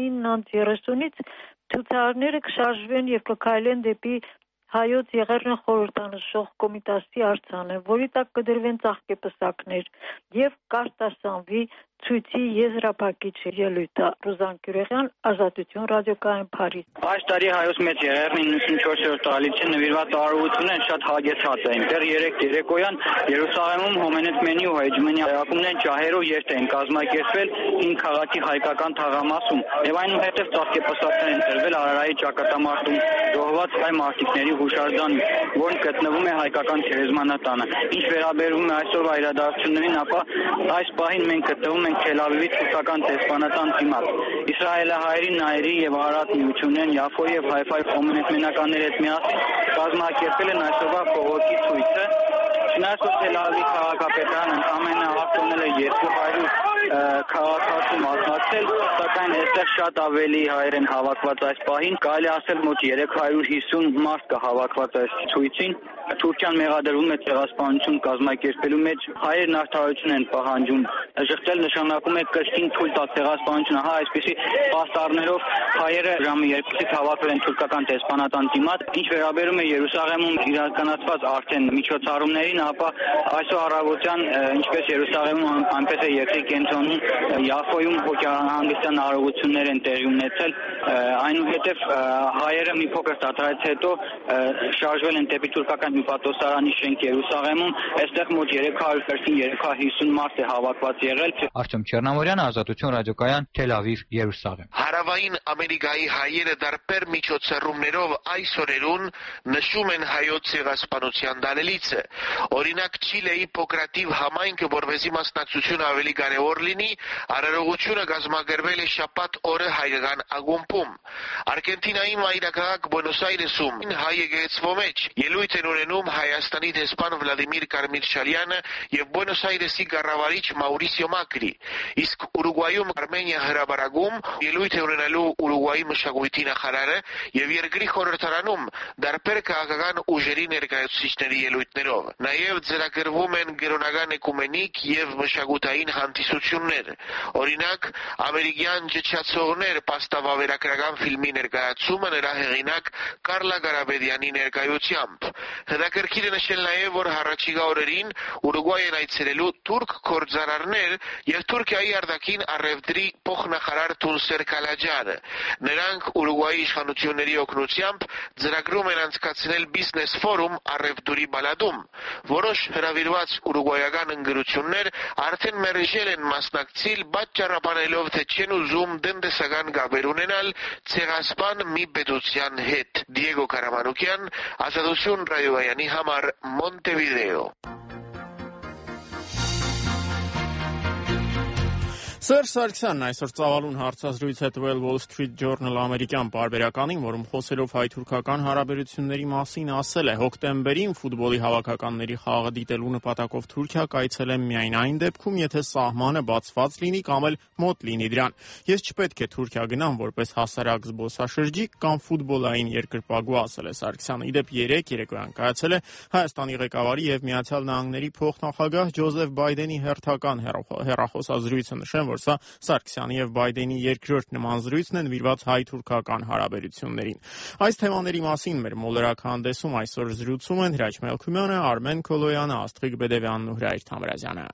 Speaker 19: 19:30-ից ցուցարարները կշարժվեն եւ կքայլեն դեպի Հայոց Եղեռն խորհրդանշող կոմիտասի արձանը, որի տակ կդրվեն ծաղկեպսակներ եւ կարտասանվի ցույցի եզրափակիչ ելույթը։ Ռուզան Կյուրեղյան, Ազատություն ռադիոկայան, Փարիզ։
Speaker 20: Այս տարի Հայոց մեծ Եղեռնի 94-րդ տարելիցին նվիրված տարողությունները շատ հագեցած էին։ Դեռ 3 երեկոյան Երուսաղեմում Հոմենեթմենի ու Էջմենի ակումբներն ջահերով երթ էին կազմակերպվել հին քաղաքի հայկական թաղամասում եւ այնուհետեւ ծաղկեպսակներ են տրվել Արարայի ճակատամարտում զոհված հայ մարտիկների հուշարձանին, որն գտնվում է հայկական գերեզմանատանը։ Ինչ վերաբերում է այսօրվա իրադարձություններին, ապա այս պահին մենք գտնվում ենք Թել Ավիվի թուրքական դեսպանատան դիմաց։ Իսրայելահայերի, նայերի եւ Արարատ միություններն Яфոյի եւ Հայֆայի կոմունիստների հետ միասին կազմակերպել են այսօրվա փողոցի ցույցը։ Չնայած որ Թել Ավիվի քաղաքապետարանը ընդամենը հաղթոնել է 200 քաղաքացու մասնակցել, սակայն այստեղ շատ ավելի հայեր են հավաքված այս պահին, կարելի ասել մոտ 350 մարդ կա հավաքված այս ցույցին։ Թուրքիան մեղադրվում է ցեղասպանություն կազմակերպելու մեջ, հայերն արդարություն են պահանջում։ Ժխտել նշանակում է կրկին թույլ տալ ցեղասպանությունը, հա, այսպիսի պաստառներով հայերը ժամը 2-ից հավաքվել են թուրքական դեսպանատան դիմաց։ Ինչ վերաբերում է Երուսաղեմում իրականացված արդեն միջոցառումներին, ապա այսօր առավոտյան ինչպես Երուսաղեմում, այնպես է երկրի կենտրոնում Яфոյում հոգեհանգստյան արարողություններ են տեղի ունեցել, այնուհետև հայերը մի փոքր դադարից հետո շարժվել են դեպի թուրքական հյուպատոսարանի շենք Երուսաղեմում, այստեղ մոտ 350 մարդ է հավաքված եղել։
Speaker 21: Արտեմ Չեռնամորյան, Ազատություն ռադիոկայան, Թել Ավիվ, Երուսաղեմ։
Speaker 22: Հարավային Ամերիկայի հայերը դարբեր միջոցառումներով այս օրերուն նշում են հայոց ցեղասպանության դալելիցը։ Օրինակ Չիլեի Պոկրատիվ համայնքը, որովհետեւ մասնակցությունը ավելի կարևոր լինի, արարողությունը կազմակերպել է շաբաթ օրը հայկական ակումբում։ Արգենտինայի մայրաքաղաք Բուենոս Այրեսում հայ եկեղեցվո մեջ ելույթ են ունենում Հայաստանի դեսպան Վլադիմիր Կարմիլշարյանը եւ Բուենոս Այրեսի կառավարիչ Մաուրիսիո Մակրի։ Իսկ Ուրուգվայում Արմենիա հրապարակում ելույթ է ունենալու Ուրուգվայի մշակույթի նախարարը եւ երկրի խորհրդարանում դարբեր քաղաքական ուժերի ներկայացուցիչների ելույթներով։ Նաեւ ձեռագրվում են գերոնական էկումենիկ եւ մշակութային հանդիսություններ։ Օրինակ, ամերիկյան ջջացողներ պաստավավերագրական ֆիլմի ներկայացումը նրա հեղինակ Կարլա Գարաբեդյանի ներկայությամբ։ Հետաքրքիր է նշել նաեւ, որ հառաջիկա օրերին Ուրուգվայ են այցելելու թուրք գործարարներ եւ Թուրքիայի արտաքին առևտրի փոխնախարար Թունսեր Կալա տաճարը։ Նրանք Ուրուգվայի իշխանությունների օգնությամբ ծրագրում են անցկացնել բիզնես ֆորում առևտուրի բալադում։ Որոշ հրավիրված ուրուգվայական ընկերություններ արդեն մերժել են մասնակցել, պատճառաբանելով, թե չեն ուզում տնտեսական գաբեր ունենալ ցեղասպան մի պետության հետ։ Դիեգո Կարամանուկյան, Ազատություն ռադիոյանի համար, Մոնտեվիդեո։
Speaker 1: Սերժ Սարգսյանն այսօր ծավալուն հարցազրույց է տվել Wall Street Journal ամերիկյան պարբերականին, որում խոսելով հայ-թուրքական հարաբերությունների մասին ասել է. հոկտեմբերին ֆուտբոլի հավաքականների խաղը դիտելու նպատակով Թուրքիա կայցելեմ միայն այն դեպքում, եթե սահմանը բացված լինի կամ էլ մոտ լինի դրան։ Ես չպետք է Թուրքիա գնամ որպես հասարակ զբոսաշրջիկ կամ ֆուտբոլային երկրպագու, ասել է Սարգսյանը։ Իդեպ երեկոյան կայացել է Հայաստանի ղեկավարի եւ Միացյալ Նահանգների փոխնախագահ Ջոզեֆ Բայդենի հերթական հեռախոսազրույցը, նշեմ, որ սա Սարգսյանի եւ Բայդենի երկրորդ նման զրույցն է նվիրված հայ-թուրքական հարաբերություններին։ Այս թեմաների մասին մեր մոլորակ հանդեսում այսօր զրուցում են Հրաչ Մելքումյանը, Արմեն Քոլոյանը, Աստղիկ Բեդևյանն ու Հրայր Թամրազյանը։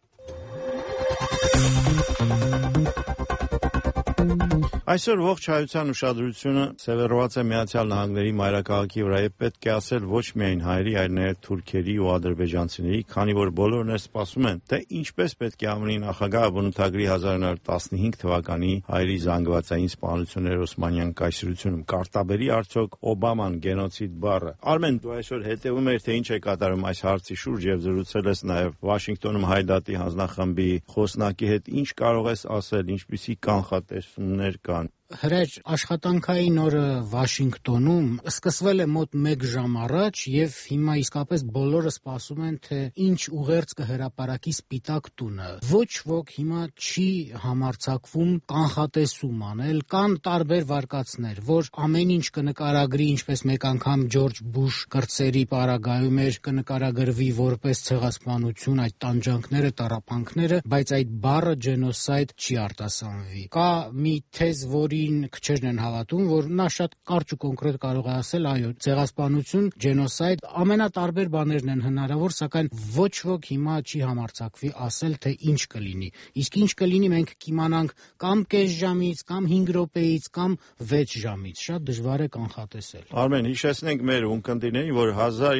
Speaker 2: Այսօր ողջ հայության ուշադրությունը սևեռված է Միացյալ Նահանգների մայրաքաղաքի վրա եւ պետք է ասել ոչ միայն հայերի, այլ նաեւ թուրքերի ու ադրբեջանցիների, քանի որ բոլորն էլ սպասում են, թե ինչպես պետք է ԱՄՆ նախագահը բնութագրի 1915 թվականի հայերի զանգվածային սպանություններ Օսմանյան կայսրությունում, կարտաբերի արդյոք Օբաման գենոցիդ բառը։ Արմեն, դու այսօր հետևում ես, թե ինչ է կատարում այս հարցի շուրջ եւ զրուցել ես նաեւ Վաշինգտոնում Հայդատի հանձնախմբի խոսնակի հետ, ինչ կարող ես ասել, ինչպիսի կանխատեսումներ կան։
Speaker 4: Հրեջ աշխատանքային օրը Վաշինգտոնում սկսվել է մոտ 1 ժամ առաջ եւ հիմա իսկապես բոլորը սպասում են, թե ինչ ուղերձ կհրապարակի Սպիտակ տունը։ Ոչ ոք հիմա չի համարձակվում կանխատեսում անել, կան տարբեր վարկածներ, որ ամեն ինչ կնկարագրի, ինչպես մեկ անգամ Ջորջ Բուշ կրտսերի պարագայում էր, կնկարագրվի որպես ցեղասպանություն այդ տանջանքները, տառապանքները, բայց այդ բառը ջենոսայդ չի արտասանվի։ Կա մի թեզ, որի քչերն են հավատում, որ նա շատ կարճ ու կոնկրետ կարող է ասել, այո, ցեղասպանություն, ջենոսայդ, ամենատարբեր բաներն են հնարավոր, սակայն ոչ ոք հիմա չի համարձակվի ասել, թե ինչ կլինի։ Իսկ ինչ կլինի մենք կիմանանք կամ կես ժամից, կամ 5 րոպեից, կամ 6 ժամից։ Շատ դժվար է կանխատեսել։
Speaker 2: Արմեն, հիշեցնենք մեր ունկնդիրներին, որ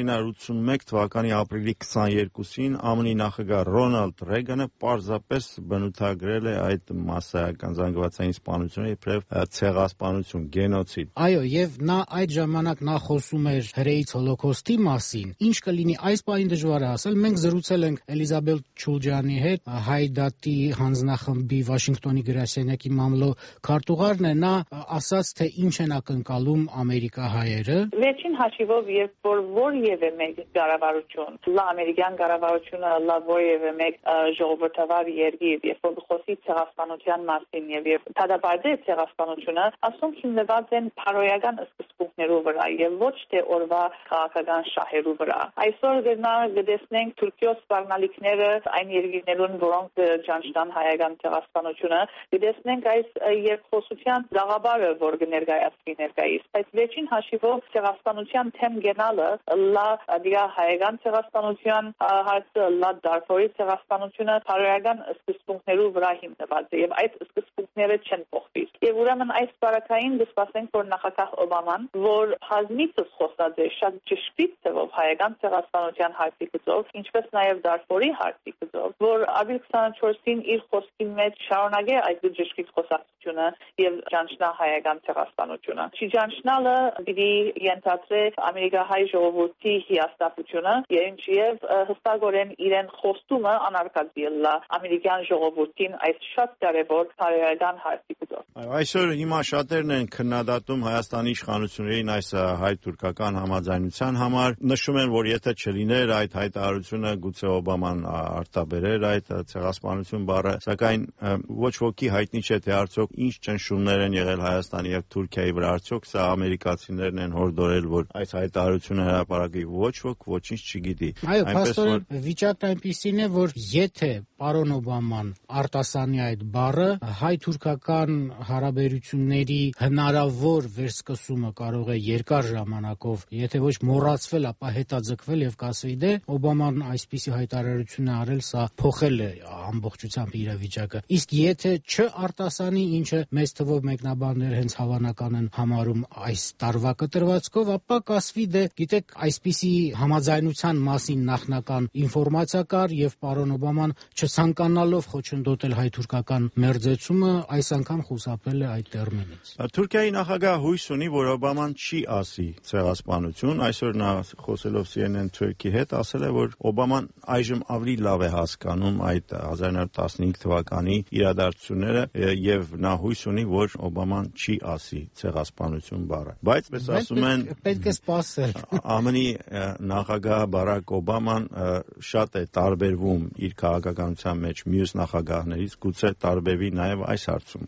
Speaker 2: 1981 թվականի ապրիլի 22-ին ԱՄՆ նախագահ Ռոնալդ Ռեգանը պարզապես բնութագրել է այդ մասսայական զանգվածային սպանությունը իբրև ցեղասպանություն, գենոցիդ։
Speaker 4: Այո, եւ նա այդ ժամանակ նա խոսում էր հրեից հոլոկոստի մասին։ Ինչ կլինի այս բանին դժվար է ասել։ Մենք զրուցել ենք Էլիզաբետ Չուլջանի հետ, Հայդատի հանձնախմբի Վաշինգտոնի գրասենյակի մամլո քարտուղարն է, նա ասաց, թե ինչ են ակնկալում ամերիկահայերը։
Speaker 23: Վերջին հաշիվով, երբ որ որևէ մեկ կառավարություն, լա ամերիկյան կառավարությունը, լա որևէ մեկ ժողովրդավար երկիր, երբ որ խոսի ցեղասպանության մասին եւ դադարեցի ցեղասպանությունը, ասում հիմնված են փարոյական սկզբունքներով վրա եւ ոչ թե օրվա քաղաքական շահերու վրա։ Այսօր գտեսնենք Թուրքիո սպառնալիքները այն երկիրներուն, որոնք ճանչնան հայական ցեղասպանությունը, գտեսնենք այս երկխոսության դաղաբարը, որ կներկայացվի ներկայիս։ Բայց վերջին հաշիվով ցեղասպանության թեմ գնալը լա դիա հայական ցեղասպանության հարցը, լա Դարֆորի ցեղասպանությունը փարոյական սկզբունքներով վրա հիմնված է եւ այդ սկզբունքները չեն փոխվի։ Եվ ուրեմն այս բարակային դասպասենք, որ նախագահ Օբաման, որ հազնիցս խոսած է շատ ճշգրիտ թվով հայական ցեղասպանության հարցի գծով, ինչպես նաև Դարֆորի հարցի գծով, որ ապրիլ 24-ին իր խոսքի մեջ շարունակե այդ ճշգրիտ խոսակցությունը եւ ճանչնա հայական ցեղասպանությունը։ Չճանչնալը պիտի ենթադրե ամերիկահայ ժողովրդի հիասթափությունը եւ հստակորեն իրեն խոստումը անարգացիելա ամերիկյան ժողովրդին այս շատ կարեւոր հայական հարցի գծով։
Speaker 2: Այսօր հիմա շատերն են քննադատում Հայաստանի իշխանություններին այս հայ-թուրքական համաձայնության համար, նշում են, որ եթե չլիներ այդ հայտարարությունը, գուցե Օբաման արտաբերեր այդ ցեղասպանություն բառը, սակայն ոչ ոքի հայտնի չէ, թե արդյոք ինչ ճնշումներ են եղել Հայաստանի եւ Թուրքիայի վրա, արդյոք սա ամերիկացիներն են հորդորել, որ այս հայտարարությունը հրապարակի, ոչ ոք ոչինչ չգիտի։
Speaker 4: Այո, փաստորեն վիճակն այնպիսին է, որ եթե պարոն Օբաման արտասանի այդ բառը, հայ-թուրքական հարաբերությունները հարաբերությունների հնարավոր վերսկսումը կարող է երկար ժամանակով, եթե ոչ մոռացվել, ապա հետաձգվել եւ կասվի դե Օբաման այսպիսի հայտարարություն է արել, սա փոխել է ամբողջությամբ իրավիճակը։ Իսկ եթե չարտասանի, ինչը մեծ թվով մեկնաբաններ հենց հավանական են համարում այս տարվա կտրվածքով, ապա կասվի դե գիտեք, այսպիսի համաձայնության մասին նախնական ինֆորմացիա կար եւ պարոն Օբաման չցանկանալով խոչընդոտել հայ-թուրքական մերձեցումը այս անգամ խուսափել է այդ տերմինից։
Speaker 2: Թուրքիայի նախագահ հույս ունի, որ Օբաման չի ասի ցեղասպանություն։ Այսօր նա խոսելով CNN Turkey հետ ասել է, որ Օբաման այժմ ավելի լավ է հասկանում այդ 1915 թվականի իրադարձությունները եւ նա հույս ունի, որ Օբաման չի ասի ցեղասպանություն բառը։ Բայց պես ասում են
Speaker 4: պետք է սպասել։
Speaker 2: ԱՄՆ-ի նախագահ Բարակ Օբաման շատ է տարբերվում իր քաղաքականության մեջ մյուս նախագահներից, գուցե տարբերվի նաև այս հարցում։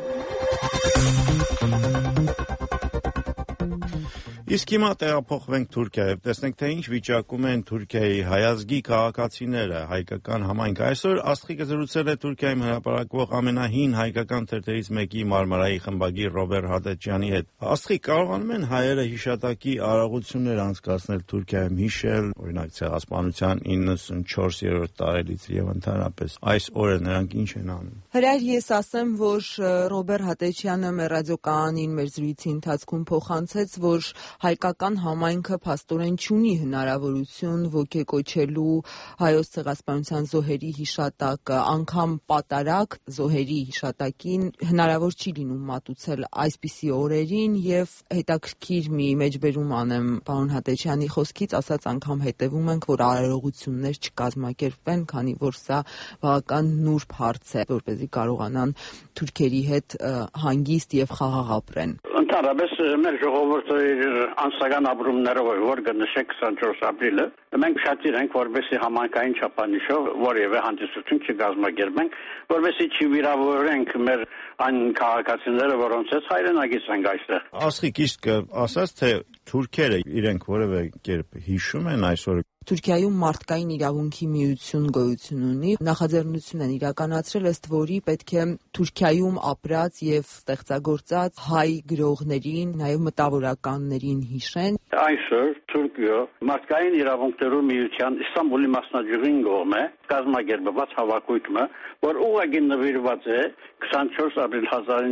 Speaker 2: Իսկ հիմա տեղափոխվենք Թուրքիա եւ տեսնենք, թե ինչ վիճակում են Թուրքիայի հայազգի քաղաքացիները, հայկական համայնքը։ Այսօր Աստղիկը զրուցել է Թուրքիայում հրապարակվող ամենահին հայկական թերթերից մեկի Մարմարայի խմբագիր Ռոբերտ Հատեչյանի հետ։ Աստղիկ, կարողանում են հայերը հիշատակի արարողություններ անցկացնել Թուրքիայում, հիշել, օրինակ, ցեղասպանության 94-րդ տարելիցը եւ ընդհանրապես այս օրը նրանք ինչ են անում։
Speaker 3: Հրայր, ես ասեմ, որ Ռոբերտ Հատեչյանը մեր ռադիոկայանին մեր զրույցի ընթացքում փոխանցեց, որ հայկական համայնքը փաստորեն չունի հնարավորություն ոգեկոչելու հայոց ցեղասպանության զոհերի հիշատակը, անգամ պատարակ զոհերի հիշատակին հնարավոր չի լինում մատուցել այսպիսի օրերին եւ հետաքրքիր մի մեջբերում անեմ պարոն Հատեչյանի խոսքից, ասած անգամ հետևում ենք, որ արարողություններ չկազմակերպվեն, քանի որ սա բավական նուրբ հարց է, որպեսզի կարողանան թուրքերի հետ հանգիստ եւ խաղաղ ապրեն։
Speaker 5: Ընդհանրապես մեր ժողովուրդը անձնական ապրումներով որ կնշեք 24 ապրիլը մենք շատիր ենք որպեսզի համայնքային չափանիշով որևէ հանդիսություն չկազմակերպենք որպեսզի չվիրավորենք մեր այն քաղաքացիները որոնց հետ հայրենագից ենք այստեղ։
Speaker 2: Աստղիկ, իսկ ասած թե թուրքերը իրենք որևէ կերպ հիշում են այսօր
Speaker 3: Թուրքիայում մարդկային իրավունքի միություն գոյություն ունի, նախաձեռնություն են իրականացրել, ըստ որի պետք է Թուրքիայում ապրած եւ ստեղծագործած հայ գրողներին, նաեւ մտավորականներին հիշեն։
Speaker 5: Այսօր Թուրքիա մարդկային իրավունքներու միության Իստանբուլի մասնաճյուղին կողմէ կազմակերպված հավաքույթը, որ ուղղակի նվիրված է 24 ապրիլ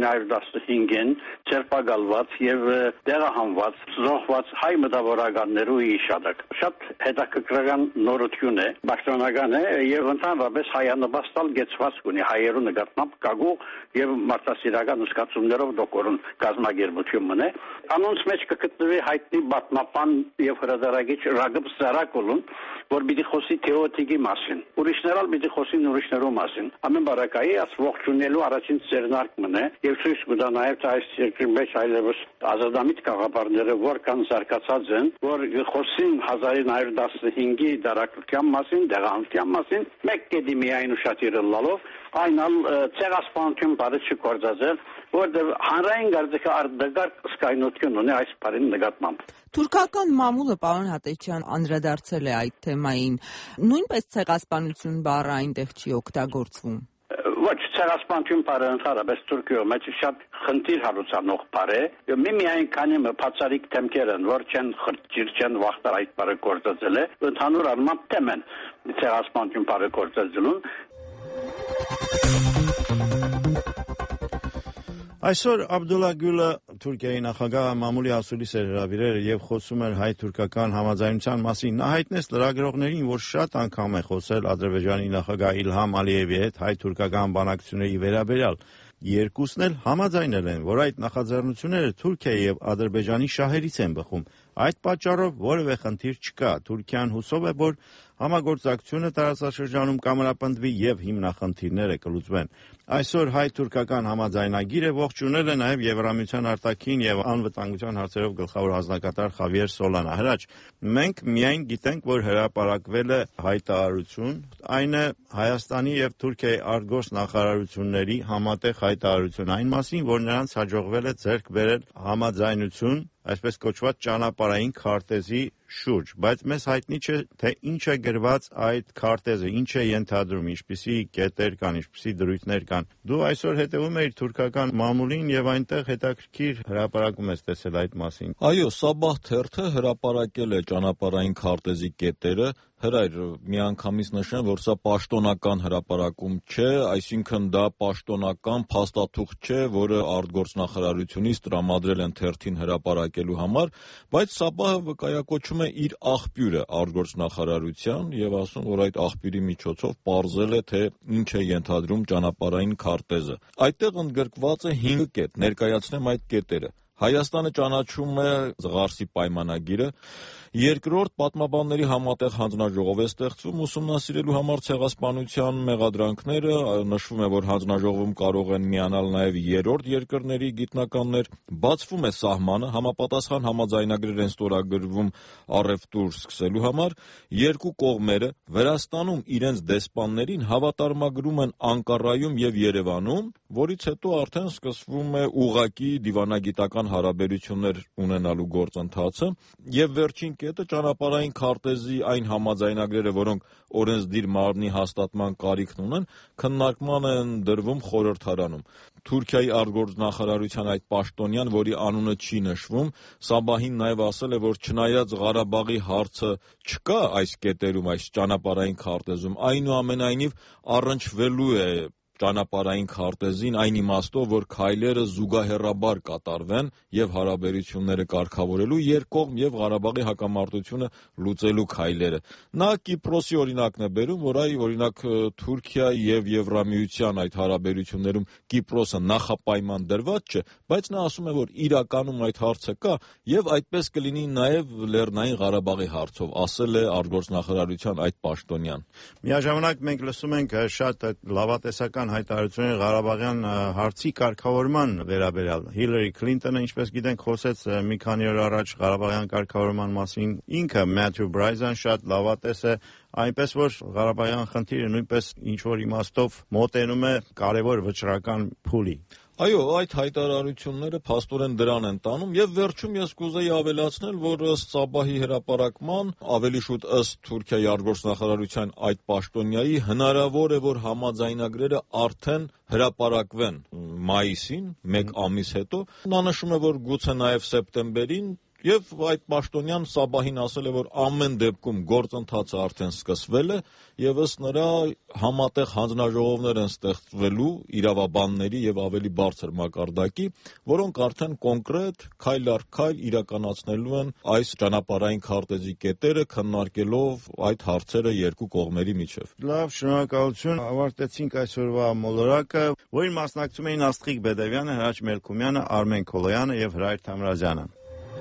Speaker 5: 1915-ին ցերպակալված եւ դեղահանված զոհված հայ մտավորականներու հիշատակ։ Շատ հետաքրքրական նորություն է, պաշտոնական է եւ ընդհանրապես հայանպաստալ գեցված ունի հայերու նկատմամբ կագու եւ մարդասիրական զգացումներով դոկորուն կազմակերպությունն է։ Անոնց մեջ կգտնվի հայտնի պատմապան եւ հրադարագիչ Ռագիբ Զարակոլուն, որ պիտի խոսի թեոթիկի մասին։ Ուրիշներ ալ պիտի խոսին ուրիշներու մասին։ Ամեն բարակայի աս ողջունելու առաջին ձեռնարկն է եւ ցույց կտա նաեւ այս երկրի մեջ այլևս ազատամիտ կաղապարները որքան զարգացած են, որ խոսին 1915-ի դարակության մասին, դեղահանության մասին, մեկ կետի միայն ուշադիր լալով, այնալ ցեղասպանություն բառը չկործածել, որտեղ հանրային գարդակը արդյունք սկայնություն ունի այս բառին նկատմամբ։
Speaker 3: Թուրքական մամուլը պարոն Հատեչյան անդրադարձել է այդ թեմային։ Նույնպես ցեղասպանություն բառը այնտեղ չի օգտագործվում։
Speaker 5: Ոչ, ցեղասպանություն բառը ընդհանրապես Թուրքիայում մեջ շատ խնդիր հարուցանող բառ է։ Միայն քանի բացառիկ դեմքեր են, որ չեն խրճիր չեն վախտար այդ բառը գործածել է, ընդհանուր առմամբ դեմ են ցեղասպանություն բառը գործածելուն։
Speaker 2: Այսօր Աբդուլլա Գյուլը Թուրքիայի նախագահը մամուլի ասուլիս էր հրավիրել եւ խոսում էր հայ-թուրքական համաձայնության մասին։ Նա հայտնեց լրագրողներին, որ շատ անգամ է խոսել Ադրբեջանի նախագահ Իլհամ Ալիևի հետ հայ-թուրքական բանակցությունների վերաբերյալ։ Երկուսն էլ համաձայնել են, որ այդ նախաձեռնությունները Թուրքիայի եւ Ադրբեջանի շահերից են բխում։ Այդ պատճառով որևէ խնդիր չկա։ Թուրքիան հուսով է, որ համագործակցությունը տարածաշրջանում կամրապնդվի եւ հիմնախնդիրները կլուծվեն։ Այսօր հայ-թուրքական համաձայնագիրը ողջունել է նաեւ Եվրամիության արտաքին եւ անվտանգության հարցերով գլխավոր հանձնակատար Խավիեր Սոլանա։ Հրաչ, մենք միայն գիտենք, որ հրապարակվել է հայտարարություն, այն է Հայաստանի եւ Թուրքիայի արտգործ նախարարությունների համատեղ հայտարարություն այն մասին, որ նրանց հաջողվել է ձեռք բերել համաձայնություն այսպես կոչված ճանապարհային քարտեզի շուրջ, բայց մեզ հայտնի չէ, թե ինչ է գրված այդ քարտեզը, ինչ է ենթադրում, ինչպիսի կետեր կան, ինչպիսի դրույթներ կան։ Դու այսօր հետևում ես թուրքական մամուլին եւ այնտեղ հետաքրքիր հրապարակում ես տեսել այդ մասին։
Speaker 11: Այո, Սաբահ թերթը հրապարակել է ճանապարհային քարտեզի կետերը, հրայր միանգամից նշեմ, որ սա պաշտոնական հրապարակում չէ, այսինքն դա պաշտոնական փաստաթուղթ չէ, որը արտգործնախարարությունից տրամադրել են թերթին հրապարակելու համար, բայց Սաբահը վկայակոչում է իր աղբյուրը արտգործնախարարության եւ ասում, որ այդ աղբյուրի միջոցով պարզել է, թե ինչ է ենթադրում ճանապարհային քարտեզը։ Այդտեղ ընդգրկված է 5 կետ, ներկայացնեմ այդ կետերը։ Հայաստանը ճանաչում է Ղարսի պայմանագիրը, երկրորդ պատմաբանների համատեղ հանձնաժողով է ստեղծվում ուսումնասիրելու համար ցեղասպանության մեղադրանքները, նշվում է, որ հանձնաժողովում կարող են միանալ նաև երրորդ երկրների գիտնականներ, բացվում է սահմանը, համապատասխան համաձայնագրեր են ստորագրվում առևտուր սկսելու համար, երկու կողմերը Վրաստանում իրենց դեսպաններին հավատարմագրում են Անկարայում եւ Երևանում, որից հետո արդեն սկսվում է ուղղակի դիվանագիտական հարաբերություններ ունենալու գործընթացը եւ վերջին կետը ճանապարհային քարտեզի այն համաձայնագրերը, որոնք օրենսդիր մարմնի հաստատման կարիքն ունեն, քննարկման են դրվում խորհրդարանում։ Թուրքիայի արտգործնախարարության այդ պաշտոնյան, որի անունը չի նշվում, Սաբահին նաև ասել է, որ չնայած Ղարաբաղի հարցը չկա այս կետերում, այս ճանապարհային քարտեզում, այնուամենայնիվ առնչվելու է ճանապարհային քարտեզին այն իմաստով, որ քայլերը զուգահեռաբար կատարվեն եւ հարաբերությունները կարգավորելու երկկողմ եւ Ղարաբաղի հակամարտությունը լուծելու քայլերը։ Նա Կիպրոսի օրինակն է բերում, որ այ օրինակ Թուրքիայի եւ Եվրամիության այդ հարաբերություններում Կիպրոսը նախապայման դրված չէ, բայց նա ասում է, որ իրականում այդ հարցը կա եւ այդպես կլինի նաեւ Լեռնային Ղարաբաղի հարցով, ասել է արտգործնախարարության այդ պաշտոնյան։
Speaker 2: Միաժամանակ մենք լսում ենք շատ լավատեսական հայտարարություններ Ղարաբաղյան հարցի կարգավորման վերաբերյալ։ Հիլարի Քլինտոնը, ինչպես գիտենք, խոսեց մի քանի օր առաջ Ղարաբաղյան կարգավորման մասին։ Ինքը Մաթյու Բրայզան շատ լավատես է, այնպես որ Ղարաբաղյան խնդիրը նույնպես ինչ որ իմաստով մոտենում է կարևոր վճռական փուլի։
Speaker 11: Այո, այդ հայտարարությունները փաստորեն դրան են տանում եւ վերջում ես կուզեի ավելացնել, որ ըստ Սաբահի հրապարակման, ավելի շուտ ըստ Թուրքիայի արտգործնախարարության այդ պաշտոնյայի, հնարավոր է, որ համաձայնագրերը արդեն հրապարակվեն մայիսին, 1 ամիս հետո։ Նա նշում է, որ գուցե նաեւ սեպտեմբերին Եվ այդ պաշտոնյան Սաբահին ասել է, որ ամեն դեպքում գործընթացը արդեն սկսվել է եւ ըստ նրա համատեղ հանձնաժողովներ են ստեղծվելու իրավաբանների եւ ավելի բարձր մակարդակի, որոնք արդեն կոնկրետ քայլ առ քայլ իրականացնելու են այս ճանապարհային քարտեզի կետերը, քննարկելով այդ հարցերը երկու կողմերի միջև։
Speaker 2: Լավ, շնորհակալություն։ Ավարտեցինք այսօրվա մոլորակը, որին մասնակցում էին Աստղիկ Բեդևյանը, Հրաչ Մելքումյանը, Արմեն Քոլոյանը եւ Հրայր Թամրազյանը։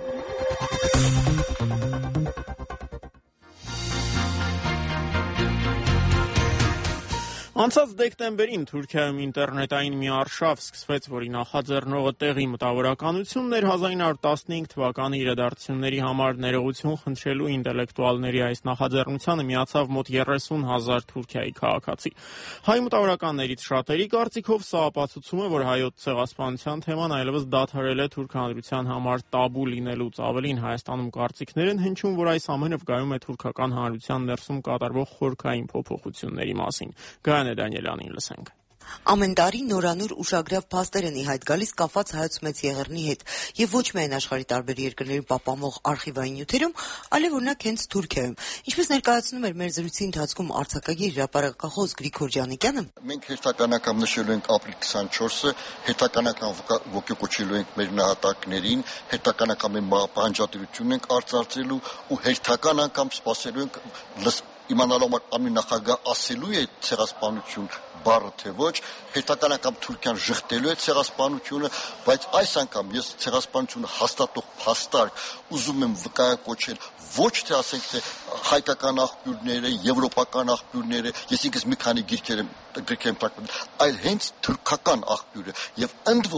Speaker 1: Անցած դեկտեմբերին Թուրքիայում ինտերնետային մի արշավ սկսվեց, որի նախաձեռնողը տեղի մտավորականությունն էր 1915 թվականի իրադարձությունների համար ներողություն խնդրելու ինտելեկտուալների այս նախաձեռնությանը միացավ մոտ 30,000 Թուրքիայի քաղաքացի։ Հայ մտավորականներից շատերի կարծիքով սա ապացուցում է, որ հայոց ցեղասպանության թեման այլևս դադարել է թուրք հանրության համար տաբու լինելուց ավելին Հայաստանում կարծիքներ են հնչում, որ այս ամենը վկայում է թուրքական հանրության ներսում կատարվող խորքային փոփոխությունների մասին։ Դանիելյանին լսենք։
Speaker 6: Ամեն տարի նորանոր ուշագրավ փաստեր են ի հայտ գալիս կապված Հայոց Մեծ Եղեռնի հետ եւ ոչ միայն աշխարհի տարբեր երկրներում պահպանվող արխիվային նյութերում, այլև օրինակ հենց Թուրքիայում։ Ինչպես ներկայացնում էր մեր զրույցի ընթացքում արձակագիր հրապարակախոս Գրիգոր Ջանիկյանը,
Speaker 8: մենք հերթականական նշելու ենք ապրիլ 24-ը, հերթականական ոգեկոչելու ենք մեր նահատակներին, հերթականական մեր պահանջատիրությունն ենք արծարծելու ու հերթական անգամ սպասելու ենք իմանալով ամեն նախագահ ասելու է ցեղասպանություն բառը թե ոչ, հետական անգամ Թուրքիան ժխտելու է ցեղասպանությունը, բայց այս անգամ ես ցեղասպանությունը հաստատող փաստարկ ուզում եմ վկայակոչել ոչ թե ասենք թե հայկական աղբյուրները, եվրոպական աղբյուրները, ես ինքս մի քանի գրքեր եմ տակվել, այլ հենց թուրքական աղբյուրը եւ ընդ որում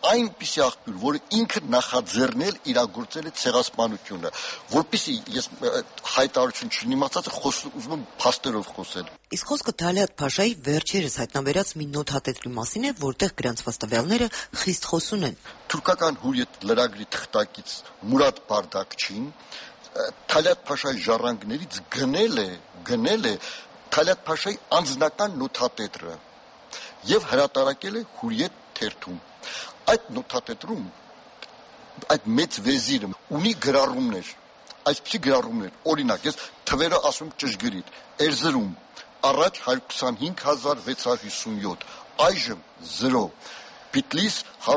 Speaker 8: այնպիսի աղբյուր, որը ինքը նախաձեռնել իրագործել է ցեղասպանությունը, որպեսզի ես հայտարարություն չնիմացած ուզում եմ փաստերով խոսել։
Speaker 6: Իսկ խոսքը Թալիաթ Փաշայի վերջերս հայտնաբերած մի նոթատետրի մասին է, որտեղ գրանցված տվյալները խիստ խոսուն են։
Speaker 8: Թուրքական հուրիետ լրագրի թղթակից Մուրադ Բարդակչին Թալիաթ Փաշայի ժառանգներից գնել է Թալիաթ Փաշայի անձնական նոթատետրը եւ հրատարակել է Հուրիետ թերթում։ Այդ նոթատետրում այդ մեծ վեզիրը ունի գրառումներ, այսպիսի գրառումներ, օրինակ, ես թվերը ասում ճշգրիտ, Էրզրում առաջ 125,657, այժմ 0, Բիտլիս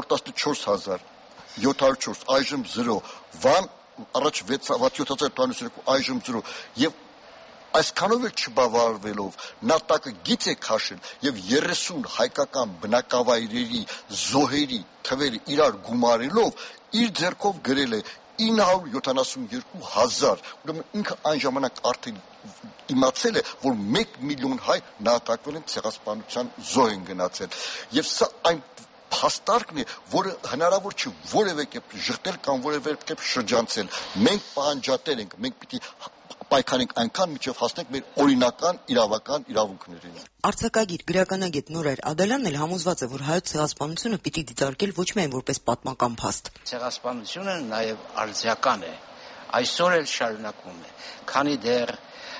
Speaker 8: 114,704, այժմ 0, Վան առաջ 67,092, այժմ 0, եւ այսքանով էլ չբավարարվելով նա տակը գիծ է քաշել եւ 30 հայկական բնակավայրերի զոհերի թվերը իրար գումարելով իր ձեռքով գրել է 972,000, ուրեմն ինքը այն ժամանակ արդեն իմացել է, որ 1 միլիոն հայ նահատակվել են ցեղասպանության զոհ են գնացել։ Եվ սա այն փաստարկն է, որը հնարավոր չէ որևէ կերպ ժխտել կամ որևէ կերպ շրջանցել։ Մենք պահանջատեր ենք, մենք պիտի պայքարենք այնքան մինչև հասնենք մեր օրինական իրավական իրավունքներին։
Speaker 6: Արձակագիր գրականագետ Նորայր Ադալյանն էլ համոզված է, որ հայոց ցեղասպանությունը պիտի դիտարկել ոչ միայն որպես պատմական փաստ։
Speaker 7: Ցեղասպանությունը նաև արձիական է, այսօր էլ շարունակվում է, քանի դեռ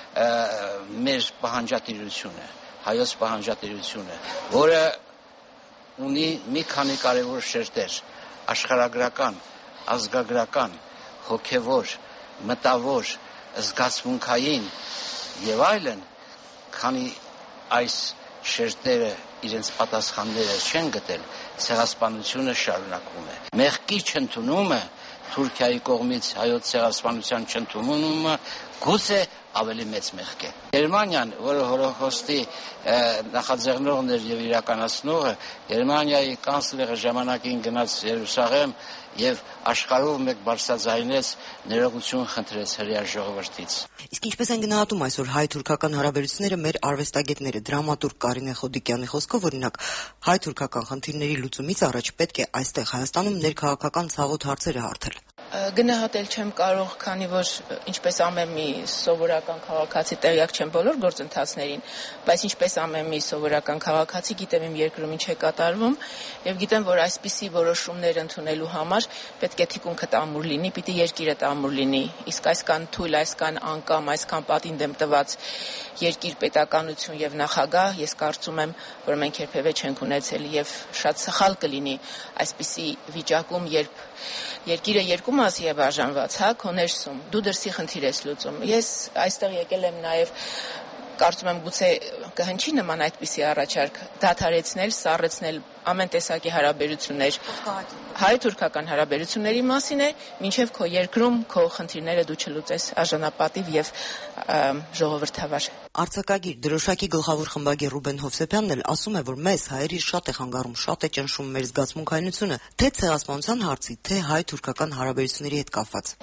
Speaker 7: մեր պահանջատիրությունը, հայոց պահանջատիրությունը, որը ունի մի քանի կարևոր շերտեր՝ աշխարհագրական, ազգագրական, հոգևոր, մտավոր, զգացմունքային եւ այլն, քանի այս շերտերը իրենց պատասխանները չեն գտել, ցեղասպանությունը շարունակվում է։ Մեղքի չընդունումը, Թուրքիայի կողմից հայոց ցեղասպանության չընդունումը գուցե ավելի մեծ մեղք է։ Գերմանիան, որը հոլոկոստի նախաձեռնողն էր եւ իրականացնողը, Գերմանիայի կանցլերը ժամանակին գնաց Երուսաղեմ եւ աշխարհով մեկ բարձրաձայնեց ներողություն խնդրեց հրեա ժողովրդից։
Speaker 6: Իսկ ինչպես են գնահատում այսօր հայ-թուրքական հարաբերությունները մեր արվեստագետները, դրամատուրգ Կարինե Խոդիկյանի խոսքով, օրինակ, հայ-թուրքական խնդիրների լուծումից առաջ պետք է այստեղ Հայաստանում ներքաղաքական ցավոտ հարցերը հարթել։
Speaker 9: Գնահատել չեմ կարող, քանի որ ինչպես ամեն մի սովորական քաղաքացի տեղյակ չեմ բոլոր գործընթացներին, բայց ինչպես ամեն մի սովորական քաղաքացի գիտեմ իմ երկրում ինչ է կատարվում եւ գիտեմ, որ այսպիսի որոշումներ ընդունելու համար պետք է թիկունքը տամուր լինի, պիտի երկիրը տամուր լինի, իսկ այսքան թույլ, այսքան անկամ, այսքան պատին դեմ տված երկիր, պետականություն եւ նախագահ, ես կարծում եմ, որ մենք երբևէ չենք ունեցել եւ շատ սխալ կլինի այսպիսի վիճակում, երբ երկիրը երկու մասի է բաժանված, հա, քո ներսում, դու դրսի խնդիր ես լուծում։ Ես այստեղ եկել եմ նաև, կարծում եմ գուցե կհնչի նման այդպիսի առաջարկ, դադարեցնել, սառեցնել ամեն տեսակի հարաբերություններ, հայ-թուրքական հարաբերությունների մասին է, մինչև քո երկրում քո խնդիրները դու չլուծես արժանապատիվ եւ ժողովրդավար։
Speaker 6: Արձակագիր, դրոշակի գլխավոր խմբագիր Ռուբեն Հովսեփյանն էլ ասում է, որ մեզ հայերի շատ է խանգարում, շատ է ճնշում մեր զգացմունքայնությունը, թե ցեղասպանության հարցի, թե հայ-թուրքական հարաբերությունների հետ կապված։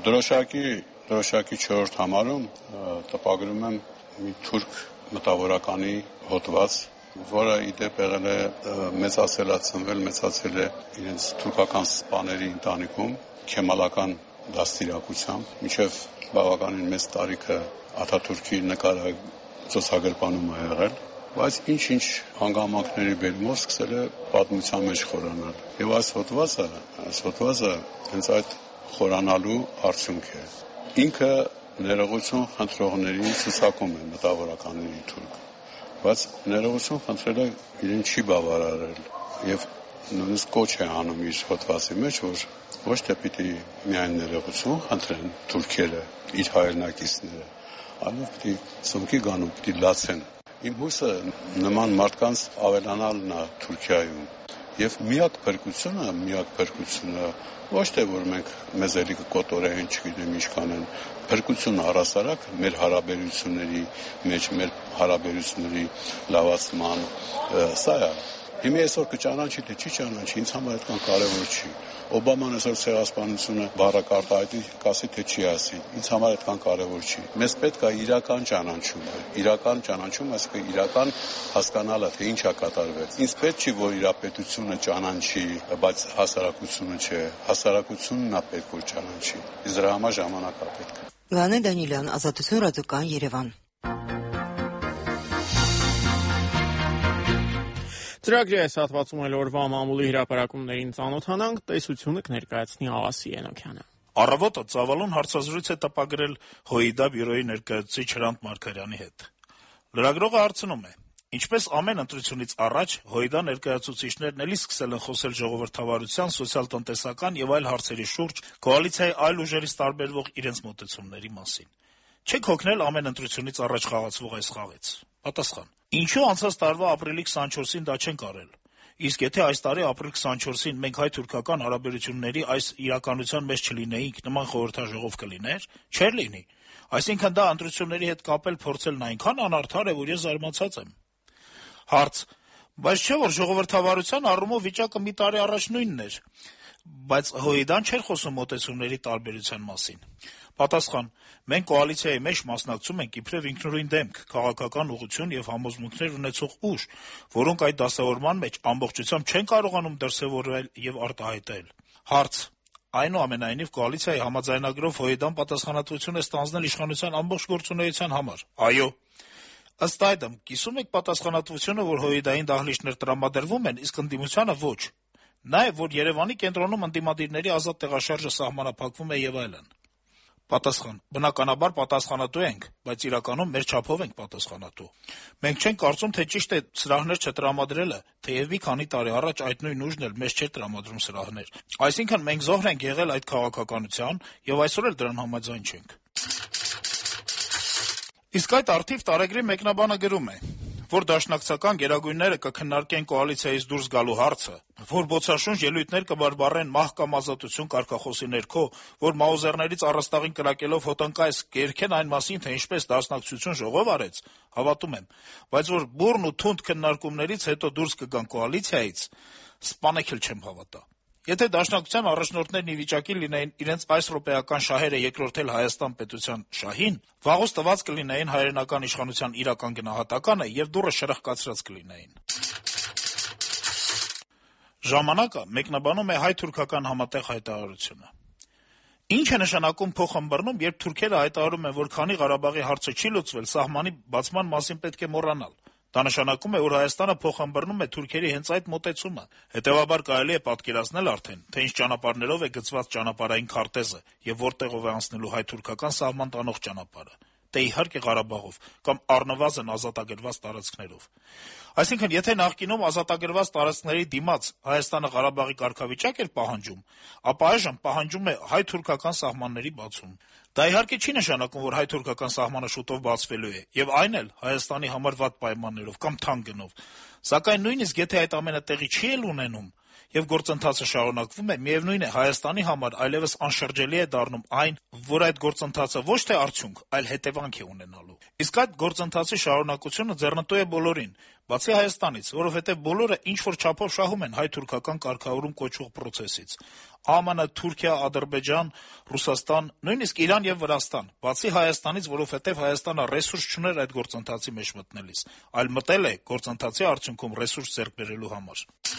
Speaker 13: Դրոշակի 4-րդ համարում տպագրում եմ մի թուրք մտավորականի հոդված, որը իդեպ եղել է մեծացել է իրենց թուրքական սպաների ընտանիքում քեմալական դաստիարակությամբ, մինչև բավականին մեծ տարիքը Աթաթուրքի նկարածոցագրպանում է եղել, բայց ինչ-ինչ հանգամանքների բերումով սկսել է պատմության մեջ խորանալ։ Եվ այս հոդվածը հենց այդ խորանալու արդյունք է։ Ինքը ներողություն խնդրողների ցուցակում է մտավորականների թուրք, բայց ներողություն խնդրելը իրեն չի բավարարել եւ նույնիսկ կոչ է անում իր հոդվածի մեջ, որ ոչ թե պիտի միայն ներողություն խնդրեն թուրքերը, իր հայրենակիցները, այլև պիտի ծնկի գան ու պիտի լացեն։ Իմ հույսը նման մարդկանց ավելանալն է Թուրքիայում եւ միակ փրկությունը ոչ թե որ մենք մեզ էլի կկոտորեն, չգիտեմ ինչքան են, փրկությունը առասարակ մեր հարաբերությունների մեջ, մեր հարաբերությունների լավացման, սա է։
Speaker 10: Հիմա այսօր կճանաչի թե չի ճանաչի, ինձ համար այդքան կարևոր չի։ Օբաման այսօր ցեղասպանությունը բառակարտահայտի կասի թե չի ասի, ինձ համար այդքան կարևոր չի։ Մեզ պետք է իրական ճանաչումը, այսինքն իրական հասկանալը, թե ինչ է կատարվել։ Ինձ պետք չի, որ իրապետությունը ճանաչի, բայց հասարակությունը չէ։ Հասարակությունն է պետք որ ճանաչի։ Իսկ դրա համար ժամանակ է պետք։
Speaker 6: Վանե Դանիելյան, Ազատություն ռադիոկայան, Երևան։
Speaker 1: Ծրագրի այս հատվածում էլ օրվա մամուլի հրապարակումներին ծանոթանանք, տեսությունը կներկայացնի Աղասի Ենոքյանը։
Speaker 12: Առավոտը Ծավալուն հարցազրույց է տպագրել ՀՅԴ բյուրոյի ներկայացուցիչ Հրանտ Մարգարյանի հետ։ Լրագրողը հարցնում է. ինչպես ամեն ընտրությունից առաջ ՀՅԴ ներկայացուցիչներն էլի սկսել են խոսել ժողովրդավարության, սոցիալ-տնտեսական եւ այլ հարցերի շուրջ, կոալիցիայի այլ ուժերից տարբերվող իրենց մոտեցումների մասին։ Չեք հոգնել ամեն ընտրությունից առաջ խաղացվող այս խաղից։ Պատասխան. ինչու անցած տարվա ապրիլի 24-ին դա չենք արել։ Իսկ եթե այս տարի ապրիլ 24-ին մենք հայ-թուրքական հարաբերությունների այս իրականության մեջ չլինեինք, նման խորհրդաժողով կլիներ, չէր լինի։ Այսինքն դա ընտրությունների հետ կապել փորձելն այնքան անարդար է, որ ես զարմացած եմ։ Հարց. բայց չէ՞ որ ժողովրդավարության առումով վիճակը մի տարի առաջ նույնն էր, բայց ՀՅԴ-ն չէր խոսում մոտեցումների տարբերության մասին։ Պատասխան. մենք կոալիցիայի մեջ մասնակցում ենք իբրև ինքնուրույն դեմք, քաղաքական ուղղություն եւ համոզմունքներ ունեցող ուժ, որոնք այդ դասավորման մեջ ամբողջությամբ չեն կարողանում դրսեւորվել եւ արտահայտել։ Հարց. այնուամենայնիվ կոալիցիայի համաձայնագրով ՀՅԴ-ն պատասխանատվություն է ստանձնել իշխանության ամբողջ գործունեության համար։ Այո։ Ըստ այդմ, կիսում եք պատասխանատվությունը, որ ՀՅԴ-ին դահլիճներ տրամադրվում են, իսկ ընդդիմությանը ոչ։ Նաեւ, որ Երևանի կենտրոնում ընդդիմադիրների ազատ տեղաշարժը սահմանափակվում է եւ այլն։ Պատասխան. բնականաբար պատասխանատու ենք, բայց իրականում մեր չափով ենք պատասխանատու։ Մենք չենք կարծում, թե ճիշտ է սրահներ չտրամադրելը, թեև մի քանի տարի առաջ այդ նույն ուժն էլ մեզ չէր տրամադրում սրահներ։ Այսինքն մենք զոհր ենք եղել այդ քաղաքականության եւ այսօր էլ դրան համաձայն չենք։ Իսկ այդ առթիվ տարեգրի մեկնաբանը գրում է, որ դաշնակցական գերագույնները կքննարկեն կոալիցիայից դուրս գալու հարցը, որ բոցաշունչ ելույթներ կբարբառեն մահ կամ ազատություն կարգախոսի ներքո, որ մաուզերներից առաստաղին կրակելով հոտնկայս կերքեն այն մասին, թե ինչպես դաշնակցություն ժողով արեց, հավատում եմ, բայց որ բուռն ու թունդ քննարկումներից հետո դուրս կգան կոալիցիայից, սպանեք էլ չեմ հավատա։ Եթե դաշնակցության առաջնորդներն ի վիճակի լինեին իրենց այս րոպեական շահերը երկրորդել Հայաստան պետության շահին, վաղուց տված կլինեին հայրենական իշխանության իրական գնահատականը եւ դուռը շրխկացրած կլինեին։ Ժամանակը մեկնաբանում է հայ-թուրքական համատեղ հայտարարությունը։ Ինչ է նշանակում փոխըմբռնում, երբ թուրքերը հայտարարում են, որ քանի Ղարաբաղի հարցը չի լուծվել, սահմանի բացման մասին պետք է մոռանալ։ Դա նշանակում է, որ Հայաստանը փոխըմբռնում է թուրքերի հենց այդ մոտեցումը։ Հետևաբար կարելի է պատկերացնել արդեն, թե ինչ ճանապարհներով է գծված ճանապարհային քարտեզը եւ որտեղով է անցնելու հայ-թուրքական սահման տանող ճանապարհը։ Դե իհարկե Ղարաբաղով կամ առնվազն ազատագրված տարածքներով։ Այսինքն, եթե նախկինում ազատագրված տարածքների դիմաց Հայաստանը Ղարաբաղի կարգավիճակ էր պահանջում, ապա այժմ պահանջում է հայ-թուրքական սահմանների բացում։ Դա իհարկե չի նշանակում, որ հայ-թուրքական սահմանը շուտով բացվելու է, եւ այն էլ Հայաստանի համար վատ պայմաններով կամ թանկ գնով։ Սակայն նույնիսկ եթե այդ ամենը տեղի չի էլ ունենում, եւ գործընթացը շարունակվում է, միևնույն է Հայաստանի համար այլևս անշրջելի է դառնում այն, որ այդ գործընթացը ոչ թե արդյունք, այլ հետևանք է ունենալու։ Իսկ այդ գործընթացի շարունակությունը ձեռնտու է բոլորին, բացի Հայաստանից, որովհետեւ բոլորը ինչ-որ չափով շահում են հայ-թուրքական կարգավորում կոչվող process-ից։ ԱՄՆ, Թուրքիա, Ադրբեջան, Ռուսաստան, նույնիսկ Իրան եւ Վրաստան, բացի Հայաստանից, որովհետեւ Հայաստանը ռեսուրս չուներ այդ գործընթացի մեջ մտնելիս, այլ մտել է գործընթացի արդյունքում ռեսուրս ձեռք բերելու համար։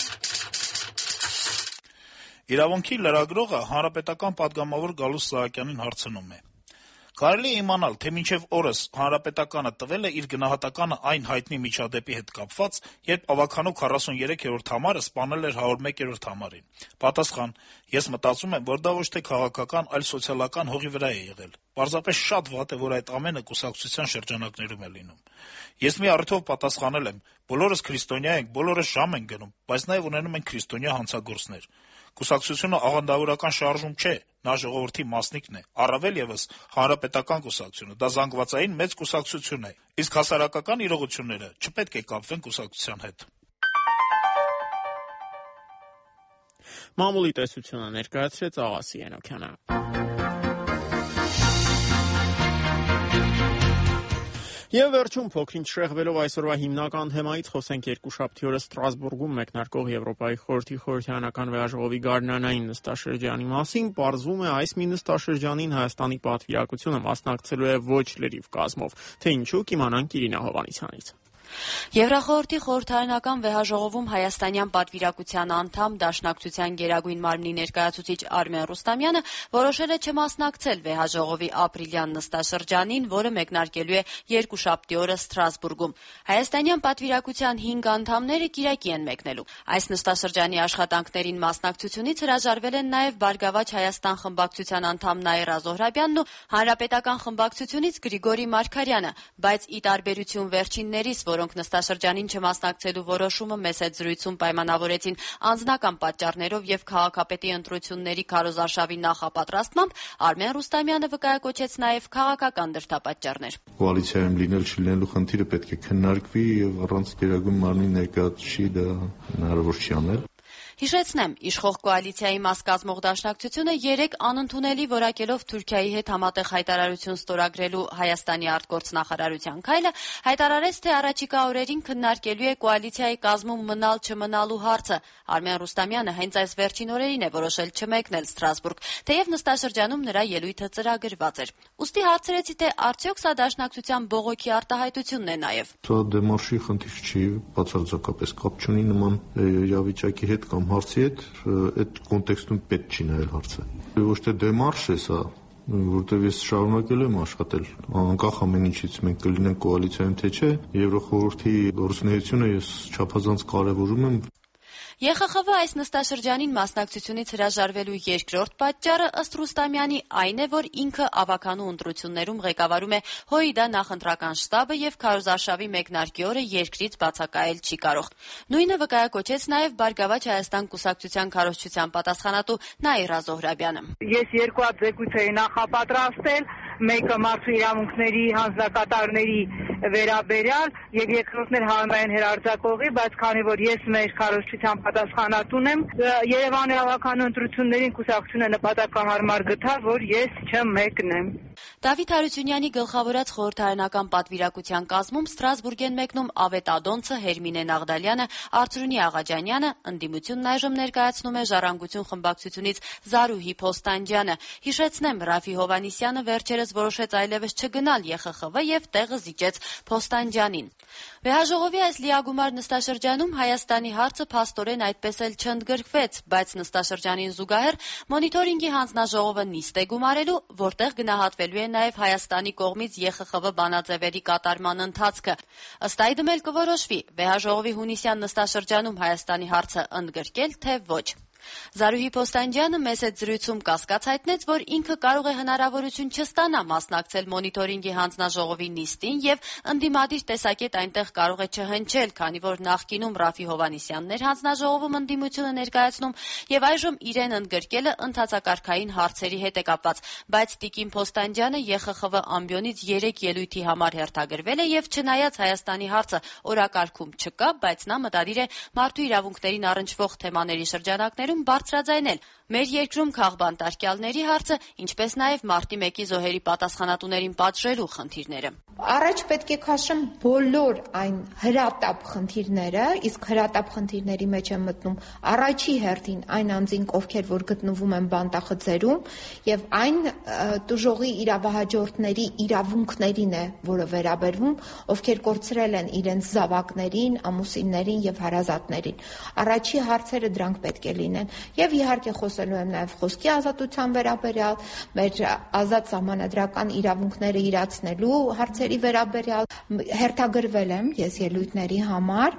Speaker 12: Իրավունքի լրագրողը հանրապետական պատգամավոր Գալուստ Սահակյանին հարցնում է. կարելի է իմանալ, թե մինչև օրս հանրապետականը տվել է իր գնահատականը այն հայտնի միջադեպի հետ կապված, երբ ավագանու 43-րդ համարը սպանել էր 101-րդ համարին։ Պատասխան. ես մտածում եմ, որ դա ոչ թե քաղաքական, այլ սոցիալական հողի վրա է եղել։ Պարզապես շատ վատ է, որ այդ ամենը կուսակցության շրջանակներում է լինում։ Ես մի առիթով պատասխանել եմ. բոլորս քրիստոնյա ենք, բոլորս ժամ ենք գնում, բայց նաև ունենում ենք քրիստոնյա հանցագործներ։ Կուսակցությունը աղանդավորական շարժում չէ, նա ժողովրդի մասնիկն է, առավել եւս հանրապետական կուսակցությունը, դա զանգվածային մեծ կուսակցություն է, իսկ հասարակական իրողությունները չպետք է կապվեն կուսակցության հետ։
Speaker 1: Մամուլի տեսությունը ներկայացրեց Աղասի Ենոքյանը։ Եվ վերջում փոքրինչ շեղվելով այսօրվա հիմնական թեմայից խոսենք երկուշաբթի օրը Ստրասբուրգում մեկնարկող Եվրոպայի խորհրդի խորհրդարանական վեհաժողովի գարնանային նստաշրջանի մասին։ Պարզվում է, այս մի նստաշրջանին Հայաստանի պատվիրակությունը մասնակցելու է ոչ լրիվ կազմով։ Թե ինչու, կիմանանք Իրինա Հովհաննիսյանից։
Speaker 14: Եվրախորհրդի խորհրդարանական վեհաժողովում հայաստանյան պատվիրակության անդամ Դաշնակցության գերագույն մարմնի ներկայացուցիչ Արմեն Ռուստամյանը որոշել է չմասնակցել վեհաժողովի ապրիլյան նստաշրջանին, որը մեկնարկելու է երկուշաբթի օրը Ստրասբուրգում։ Հայաստանյան պատվիրակության 5 անդամները կիրակի են մեկնելու։ Այս նստաշրջանի աշխատանքներին մասնակցությունից հրաժարվել են նաև Բարգավաճ Հայաստան խմբակցության անդամ Նաիրա Զոհրաբյանն ու Հանրապետական խմբակցությունից Գրիգորի Մարգարյանը, բայց ի տարբերություն վերջիններից, որոնք նստաշրջանին չմասնակցելու որոշումը մեծ հետ զրույցում պայմանավորեցին անձնական պատճառներով եւ քաղաքապետի ընտրությունների քարոզարշավի նախապատրաստմամբ, Արմեն Ռուստամյանը վկայակոչեց նաեւ քաղաքական դրդապատճառներ։
Speaker 16: Կոալիցիայում լինել չլինելու խնդիրը պետք է քննարկվի եւ առանց գերագույն մարմնի ներկայացուցիչի դա հնարավոր չի անել։
Speaker 14: Հիշեցնեմ, իշխող կոալիցիայի մաս կազմող Դաշնակցությունը 3 անընդունելի որակելով Թուրքիայի հետ համատեղ հայտարարություն ստորագրելու Հայաստանի արտգործնախարարության քայլը հայտարարեց, թե առաջիկա օրերին քննարկելու է կոալիցիայի կազմում մնալ-չմնալու հարցը։ Արմեն Ռուստամյանը հենց այս վերջին օրերին է որոշել չմեկնել Ստրասբուրգ, թեև նստաշրջանում նրա ելույթը ծրագրված էր։ Ուստի հարցրեցի, թե արդյոք սա Դաշնակցության բողոքի արտահայտությունն է նաև։
Speaker 16: Սա դեմարշի խնդիր չի, բացարձակապես կապ չունի նման իրավիճակի հետ կամ հարցի հետ, այդ կոնտեքստում պետք չի նայել հարցը։ Ոչ թե դեմարշ է սա, որտեղ ես շարունակել եմ աշխատել, անկախ ամեն ինչից մենք կլինենք կոալիցիայում թե չէ, Եվրոխորհրդի գործունեությունը ես չափազանց կարևորում եմ։
Speaker 14: ԵԽԽՎ այս նստաշրջանին մասնակցությունից հրաժարվելու երկրորդ պատճառը ըստ Ռուստամյանի այն է, որ ինքը ավականու ընտրություններում ղեկավարում է ՀՅԴ նախընտրական շտաբը եւ քարոզարշավի մեկնարկի օրը երկրից բացակայել չի կարող։ Նույնը վկայակոչեց նաեւ Բարգավաճ Հայաստան կուսակցության քարոզչության պատասխանատու Նաիրա Զոհրաբյանը։
Speaker 17: Ես երկու հատ զեկույց էի նախապատրաստել, մեկը մարդու իրավունքների հանձնակատարների վերաբերյալ եւ երկրորդն էր հանրային հերարձակողի, բայց քանի որ ես մեր քարոզչության պատասխանատուն եմ, Երևանի ավականու ընտրություններին կուսակցությունը նպատակահարմար գտավ, որ ես չմեկնեմ։
Speaker 14: Դավիթ Հարությունյանի գլխավորած խորհրդարանական պատվիրակության կազմում Ստրասբուրգ են մեկնում Ավետ Ադոնցը, Հերմինե Նաղդալյանը, Արծրունի Աղաջանյանը, ընդդիմությունն այժմ ներկայացնում է Ժառանգություն խմբակցությունից Զարուհի Փոստանջյանը։ Հիշեցնեմ, Ռաֆի Հովհաննիսյանը վերջերս որոշեց այլևս չգնալ ԵԽԽՎ եւ տեղը զիջեց Փոստանջյանին։ Վեհաժողովի այս լիագումար նստաշրջանում Հայաստանի հարցը փաստորեն այդպես էլ չընդգրկվեց, բայց նստաշրջանին զուգահեռ մոնիթորինգի հանձնաժողովը նիստ է գումարելու, որտեղ գնահատվելու է նաև Հայաստանի կողմից ԵԽԽՎ բանաձևերի կատարման ընթացքը։ Ըստ այդմ էլ կորոշվի վեհաժողովի հունիսյան նստաշրջանում Հայաստանի հարցը ընդգրկել, թե ոչ։ Զարուհի Փոստանջյանը մեծ հետ զրույցում կասկած հայտնեց, որ ինքը կարող է հնարավորություն չստանա մասնակցել մոնիթորինգի հանձնաժողովի նիստին եւ ընդդիմադիր տեսակետ այնտեղ կարող է չհնչել, քանի որ նախկինում Ռաֆի Հովհաննիսյանն էր հանձնաժողովում ընդդիմությունը ներկայացնում եւ այժմ իրեն ընդգրկելը ընդհանցակարգային հարցերի հետ է կապված, բայց Տիկին Փոստանջյանը ԵԽԽՎ ամբիոնից 3 ելույթի համար հերթագրվել է եւ չնայած Հայաստանի հարցը օրակարգում չկա, բայց նա մտադիր է մարդու իրավունքներին առնչվող թեմաների շրջանակներում բարձրաձայնել մեր երկրում քաղբանտարկյալների հարցը, ինչպես նաև մարտի 1-ի զոհերի պատասխանատուներին պատժելու խնդիրները։
Speaker 24: Առաջ պետք է քաշեմ բոլոր այն հրատապ խնդիրները, իսկ հրատապ խնդիրների մեջ եմ մտնում առաջի հերթին այն անձինք, ովքեր որ գտնվում են բանտախցերում, եւ այն տուժողի իրավահաջորդների իրավունքներին է, որը վերաբերվում, ովքեր կորցրել են իրենց զավակներին, ամուսիններին եւ հարազատներին։ Առաջի հարցերը դրանք պետք է լինեն։ Եվ իհարկե խոսելու եմ նաև խոսքի ազատության վերաբերյալ, մեր ազատ սահմանադրական իրավունքները իրացնելու հարցերի վերաբերյալ հերթագրվել եմ ես ելույթների համար,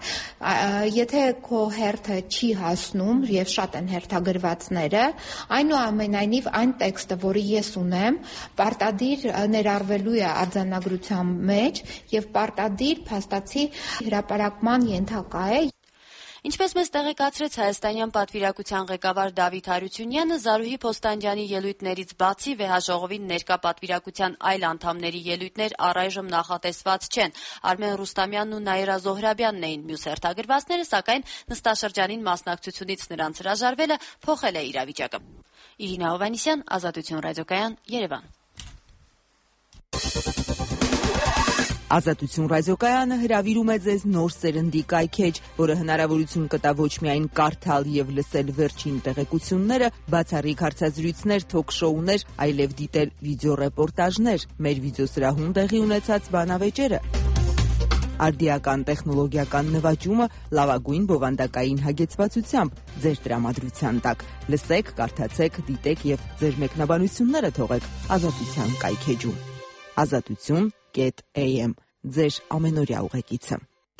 Speaker 24: եթե քո հերթը չի հասնում եւ շատ են հերթագրվածները, այնուամենայնիվ այն տեքստը, որը ես ունեմ, պարտադիր ներառվելու է արձանագրության մեջ եւ պարտադիր փաստացի հրապարակման ենթակա է։
Speaker 14: Ինչպես մեզ տեղեկացրեց Հայաստանյան պատվիրակության ղեկավար Դավիթ Հարությունյանը, Զարուհի Փոստանջյանի ելույթներից բացի վեհաժողովին ներկա պատվիրակության այլ անդամների ելույթներ առայժմ նախատեսված չեն։ Արմեն Ռուստամյանն ու Նաիրա Զոհրաբյանն էին մյուս հերթագրվածները, սակայն նստաշրջանին մասնակցությունից նրանց հրաժարվելը փոխել է իրավիճակը։ Իրինա Հովհաննիսյան, Ազատություն ռադիոկայան, Երևան։
Speaker 3: Ազատություն ռադիոկայանը հրավիրում է ձեզ նոր սերնդի կայքեջ, որը հնարավորություն կտա ոչ միայն կարդալ եւ լսել վերջին տեղեկությունները, բացառիկ հարցազրույցներ, թոք-շոուներ, այլև դիտել վիդեոռեպորտաժներ, մեր վիդեոսրահում տեղի ունեցած բանավեճերը, արդիական տեխնոլոգիական նվաճումը լավագույն բովանդակային հագեցվածությամբ ձեր տրամադրության տակ։ Լսեք, կարդացեք, դիտեք եւ ձեր մեկնաբանությունները թողեք Ազատության կայքեջում։ Ազատություն.am ձեր ամենօրյա ուղեկիցը։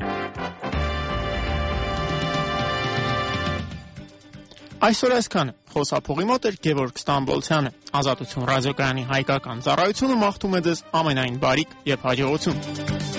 Speaker 1: Այսօր այսքանը խոսափողի մոտ էր Գևորգ Ստամբոլցյանը։ Ազատություն ռադիոկայանի հայկական ծառայությունը մաղթում է ձեզ ամենայն բարիք եւ հաջողություն։